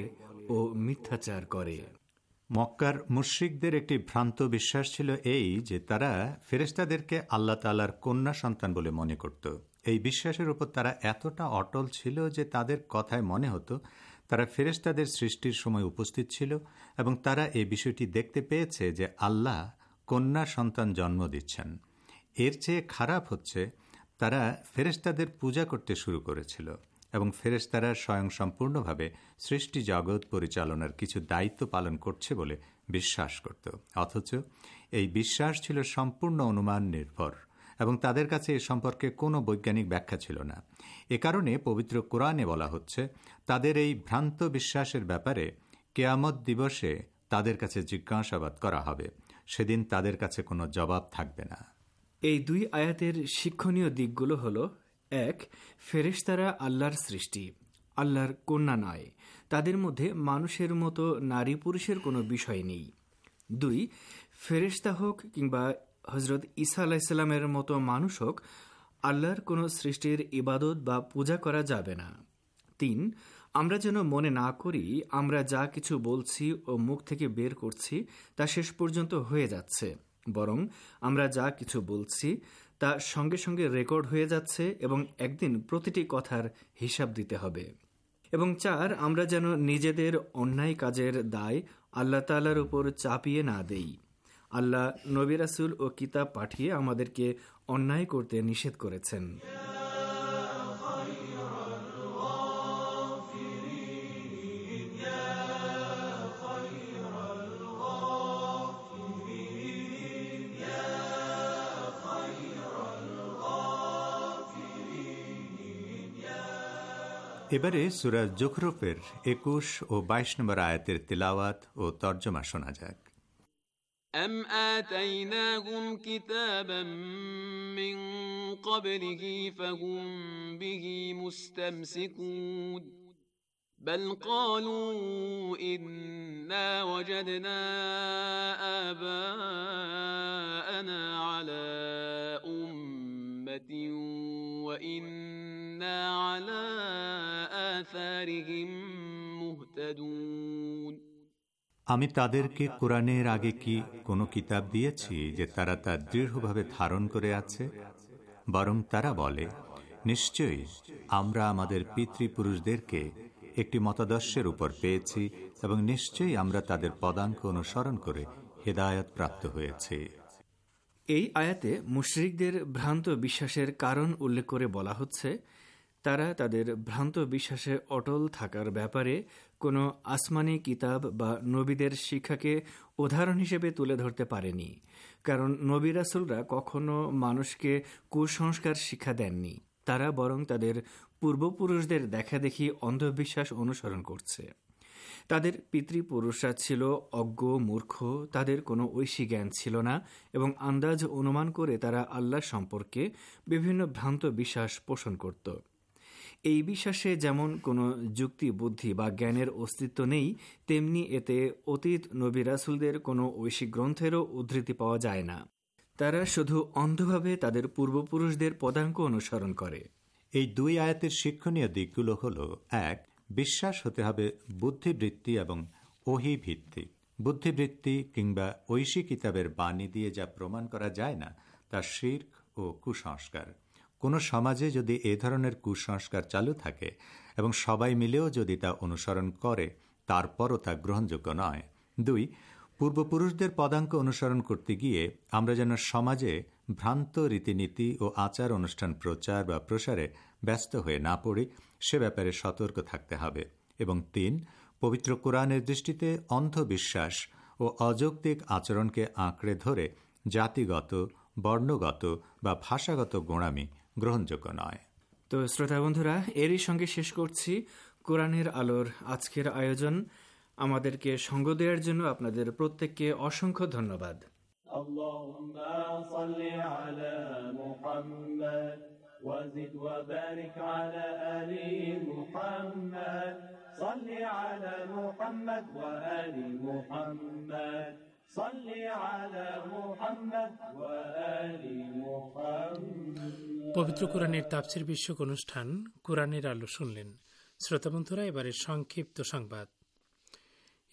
ও মিথ্যাচার করে। মক্কার মুশরিকদের একটি ভ্রান্ত বিশ্বাস ছিল এই যে তারা ফেরেশতাদেরকে আল্লাহ তাআলার কন্যা সন্তান বলে মনে করত। এই বিশ্বাসের উপর তারা এতটা অটল ছিল যে তাদের কথায় মনে হতো তারা ফেরেশতাদের সৃষ্টির সময় উপস্থিত ছিল এবং তারা এই বিষয়টি দেখতে পেয়েছে যে আল্লাহ কন্যা সন্তান জন্ম দিচ্ছেন। এর চেয়ে খারাপ হচ্ছে তারা ফেরেশতাদের পূজা করতে শুরু করেছিল এবং ফেরেশতারা স্বয়ংসম্পূর্ণভাবে সৃষ্টি জগৎ পরিচালনার কিছু দায়িত্ব পালন করছে বলে বিশ্বাস করত। অথচ এই বিশ্বাস ছিল সম্পূর্ণ অনুমান নির্ভর এবং তাদের কাছে এ সম্পর্কে কোনো বৈজ্ঞানিক ব্যাখ্যা ছিল না। এ কারণে পবিত্র কোরআনে বলা হচ্ছে তাদের এই ভ্রান্ত বিশ্বাসের ব্যাপারে কিয়ামত দিবসে তাদের কাছে জিজ্ঞাসাবাদ করা হবে। সেদিন তাদের কাছে কোনো জবাব থাকবে না। এই দুই আয়াতের শিক্ষণীয় দিকগুলো হলো: এক, ফেরেশতারা আল্লাহর সৃষ্টি, আল্লাহর কন্যা নয়। তাদের মধ্যে মানুষের মতো নারী পুরুষের কোনো বিষয় নেই। দুই, ফেরেশতা হোক কিংবা হজরত ঈসা আলাইসাল্লামের মতো মানুষ হোক, আল্লাহর কোনো সৃষ্টির ইবাদত বা পূজা করা যাবে না। তিন, আমরা যেন মনে না করি আমরা যা কিছু বলছি ও মুখ থেকে বের করছি তা শেষ পর্যন্ত হয়ে যাচ্ছে, বরং আমরা যা কিছু বলছি তা সঙ্গে সঙ্গে রেকর্ড হয়ে যাচ্ছে এবং একদিন প্রতিটি কথার হিসাব দিতে হবে। এবং চার, আমরা যেন নিজেদের অন্যায় কাজের দায় আল্লাহ তাআলার উপর চাপিয়ে না দেই। আল্লাহ নবী রাসূল ও কিতাব পাঠিয়ে আমাদেরকে অন্যায় করতে নিষেধ করেছেন। এবারে সূরা যুখরুফের একুশ ও বাইশ নম্বর আয়াতের তিলাওয়াত ও তর্জমা শোনা যাক। أم آتيناهم كتابا من قبله فهم به مستمسكون بل قالوا إنا وجدنا آباءنا على أمة وإنا على آثارهم مهتدون আমি তাদেরকে কোরআনের আগে কি কোনো কিতাব দিয়েছি যে তারা তা দৃঢ়ভাবে ধারণ করে আছে? বরং তারা বলে, নিশ্চয়ই আমরা আমাদের পিতৃপুরুষদেরকে একটি মতাদর্শের উপর পেয়েছি এবং নিশ্চয়ই আমরা তাদের পদাঙ্ক অনুসরণ করে হেদায়েত প্রাপ্ত হয়েছি। এই আয়াতে মুশরিকদের ভ্রান্ত বিশ্বাসের কারণ উল্লেখ করে বলা হচ্ছে, তারা তাদের ভ্রান্ত বিশ্বাসে অটল থাকার ব্যাপারে কোনো আসমানি কিতাব বা নবীদের শিক্ষাকে উদাহরণ হিসেবে তুলে ধরতে পারেনি, কারণ নবী রাসূলরা কখনো মানুষকে কুসংস্কার শিক্ষা দেননি। তারা বরং তাদের পূর্বপুরুষদের দেখাদেখি অন্ধবিশ্বাস অনুসরণ করছে। তাদের পিতৃপুরুষরা ছিল অজ্ঞ, মূর্খ, তাদের কোনো ঐশী জ্ঞান ছিল না এবং আন্দাজ অনুমান করে তারা আল্লাহ সম্পর্কে বিভিন্ন ভ্রান্ত বিশ্বাস পোষণ করত। এই বিশ্বাসে যেমন কোনো যুক্তি, বুদ্ধি বা জ্ঞানের অস্তিত্ব নেই, তেমনি এতে অতীত নবী রাসূলদের কোনো ঐশী গ্রন্থেরও উদ্ধৃতি পাওয়া যায় না। তারা শুধু অন্ধভাবে তাদের পূর্বপুরুষদের পদাঙ্ক অনুসরণ করে। এই দুই আয়াতের শিক্ষণীয় দিকগুলো হল: এক, বিশ্বাস হতে হবে বুদ্ধিবৃত্তি এবং ওহী ভিত্তিক। বুদ্ধিবৃত্তি কিংবা ঐশী কিতাবের বাণী দিয়ে যা প্রমাণ করা যায় না তা শিরক ও কুসংস্কার। কোনো সমাজে যদি এ ধরনের কুসংস্কার চালু থাকে এবং সবাই মিলেও যদি তা অনুসরণ করে, তারপরও তা গ্রহণযোগ্য নয়। দুই, পূর্বপুরুষদের পদাঙ্ক অনুসরণ করতে গিয়ে আমরা যেন সমাজে ভ্রান্ত রীতিনীতি ও আচার অনুষ্ঠান প্রচার বা প্রসারে ব্যস্ত হয়ে না পড়ি, সে ব্যাপারে সতর্ক থাকতে হবে। এবং তিন, পবিত্র কোরআনের দৃষ্টিতে অন্ধবিশ্বাস ও অযৌক্তিক আচরণকে আঁকড়ে ধরে জাতিগত, বর্ণগত বা ভাষাগত গোঁড়ামি গ্রহণযোগ্য নয়। তো শ্রোতা বন্ধুরা, এরই সঙ্গে শেষ করছি কোরআনের আলোর আজকের আয়োজন। আমাদেরকে সঙ্গ দেওয়ার জন্য আপনাদের প্রত্যেককে অসংখ্য ধন্যবাদ। আল্লাহুম্মা সাল্লি আলা মুহাম্মাদ ওয়াজিদ ওয়া বারিক আলা আলি মুহাম্মাদ সাল্লি আলা মুহাম্মাদ ওয়া আলি মুহাম্মাদ সাল্লি আলা মুহাম্মাদ ওয়া আলি মুহাম্মাদ। পবিত্র কোরআনের তাফসীর বিষয়ক অনুষ্ঠান কোরআনের আলো শুনলেন। শ্রোতা বন্ধুরা, এবারে সংক্ষিপ্ত সংবাদ।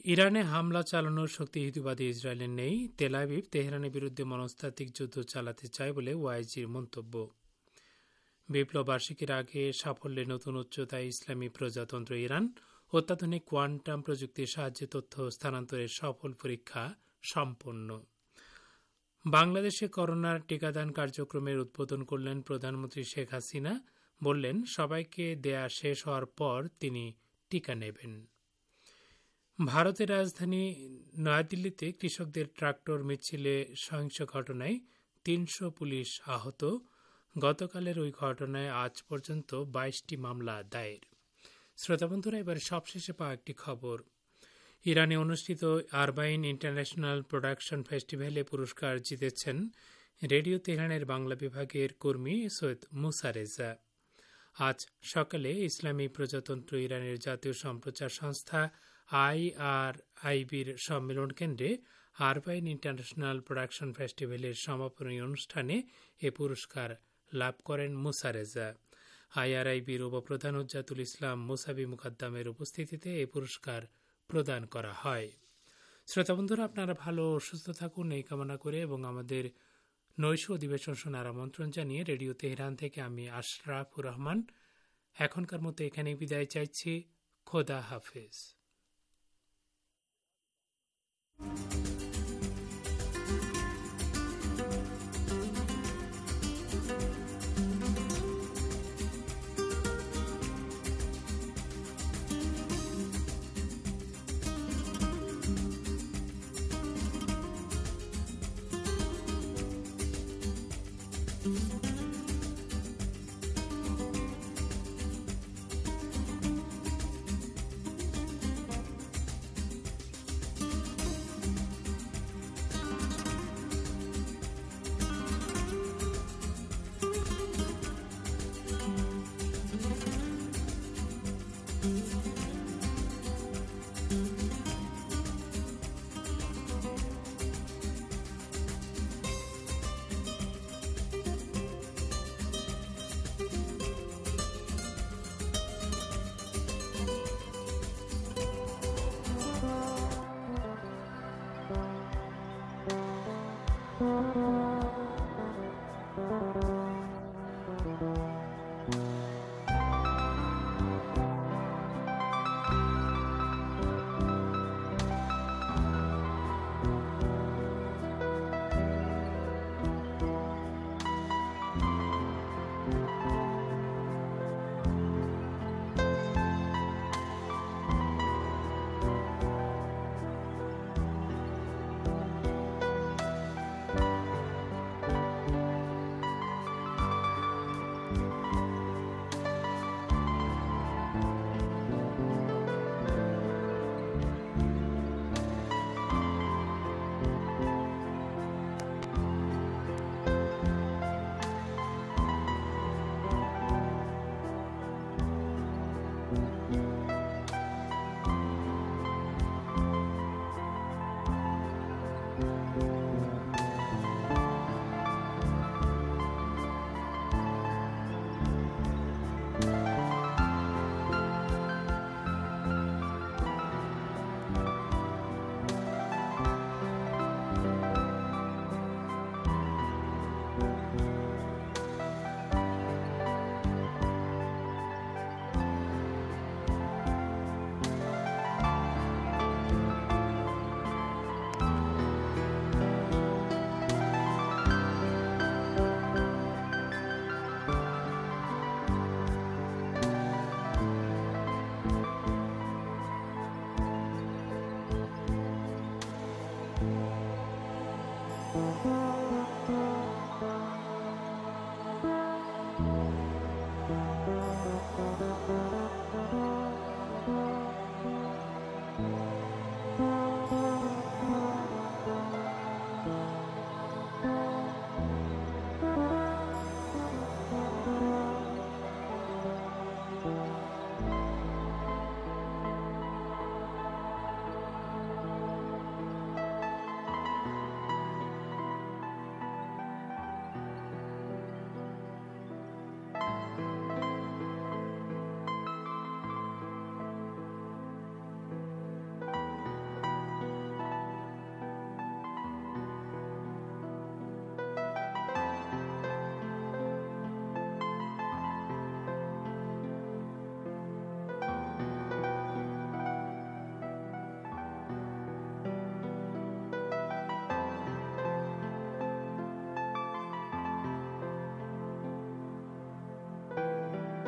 ইরানে হামলা চালানোর শক্তি হিতুবাদী ইসরায়েলের নেই, তেল আবিব তেহরানের বিরুদ্ধে মনস্তাত্ত্বিক যুদ্ধ চালাতে চায় বলে ওয়াইজির মন্তব্য। বিপ্লব বার্ষিকীর আগে সাফল্যের নতুন উচ্চতায় ইসলামী প্রজাতন্ত্র ইরান, অত্যাধুনিক কোয়ান্টাম প্রযুক্তির সাহায্যে তথ্য স্থানান্তরের সফল পরীক্ষা সম্পন্ন। বাংলাদেশে করোনার টিকাদান কার্যক্রমের উদ্বোধন করলেন প্রধানমন্ত্রী শেখ হাসিনা, বললেন সবাইকে দেয়া শেষ হওয়ার পর তিনি টিকা নেবেন। ভারতের রাজধানী নয়াদিল্লিতে কৃষকদের ট্রাক্টর মিছিলে সহিংস ঘটনায় তিনশো পুলিশ আহত। গতকালের ওই ঘটনায় আজ পর্যন্ত বাইশটি মামলা দায়ের। শ্রোতাবন্ধুরা, এবার সবশেষে পাওয়া একটি খবর। ইরানে অনুষ্ঠিত আরবাইন ইন্টারন্যাশনাল প্রোডাকশন ফেস্টিভ্যালে পুরস্কার জিতেছেন রেডিও তেহরানের বাংলা বিভাগের কর্মী সৈয়দ মুসা রেজা। আজ সকালে ইসলামী প্রজাতন্ত্র ইরানের জাতীয় সম্প্রচার সংস্থা আইআরআইবির সম্মেলন কেন্দ্রে আরবাইন ইন্টারন্যাশনাল প্রোডাকশন ফেস্টিভ্যালের সমাপনী অনুষ্ঠানে এ পুরস্কার লাভ করেন মুসা রেজা। আইআরআইবির উপপ্রধান হুজ্জাতুল ইসলাম মুসাবি মুকাদ্দামের উপস্থিতিতে এই পুরস্কার প্রদান করা হয়। শ্রোতাবন্ধুরা, আপনারা ভালো সুস্থ থাকুন এই কামনা করে এবং আমাদের নৈশ অধিবেশন শোনার আমন্ত্রণ জানিয়ে রেডিও তেহরান থেকে আমি আশরাফুর রহমান এখনকার মতো এখানে বিদায় চাইছি। খোদা হাফেজ।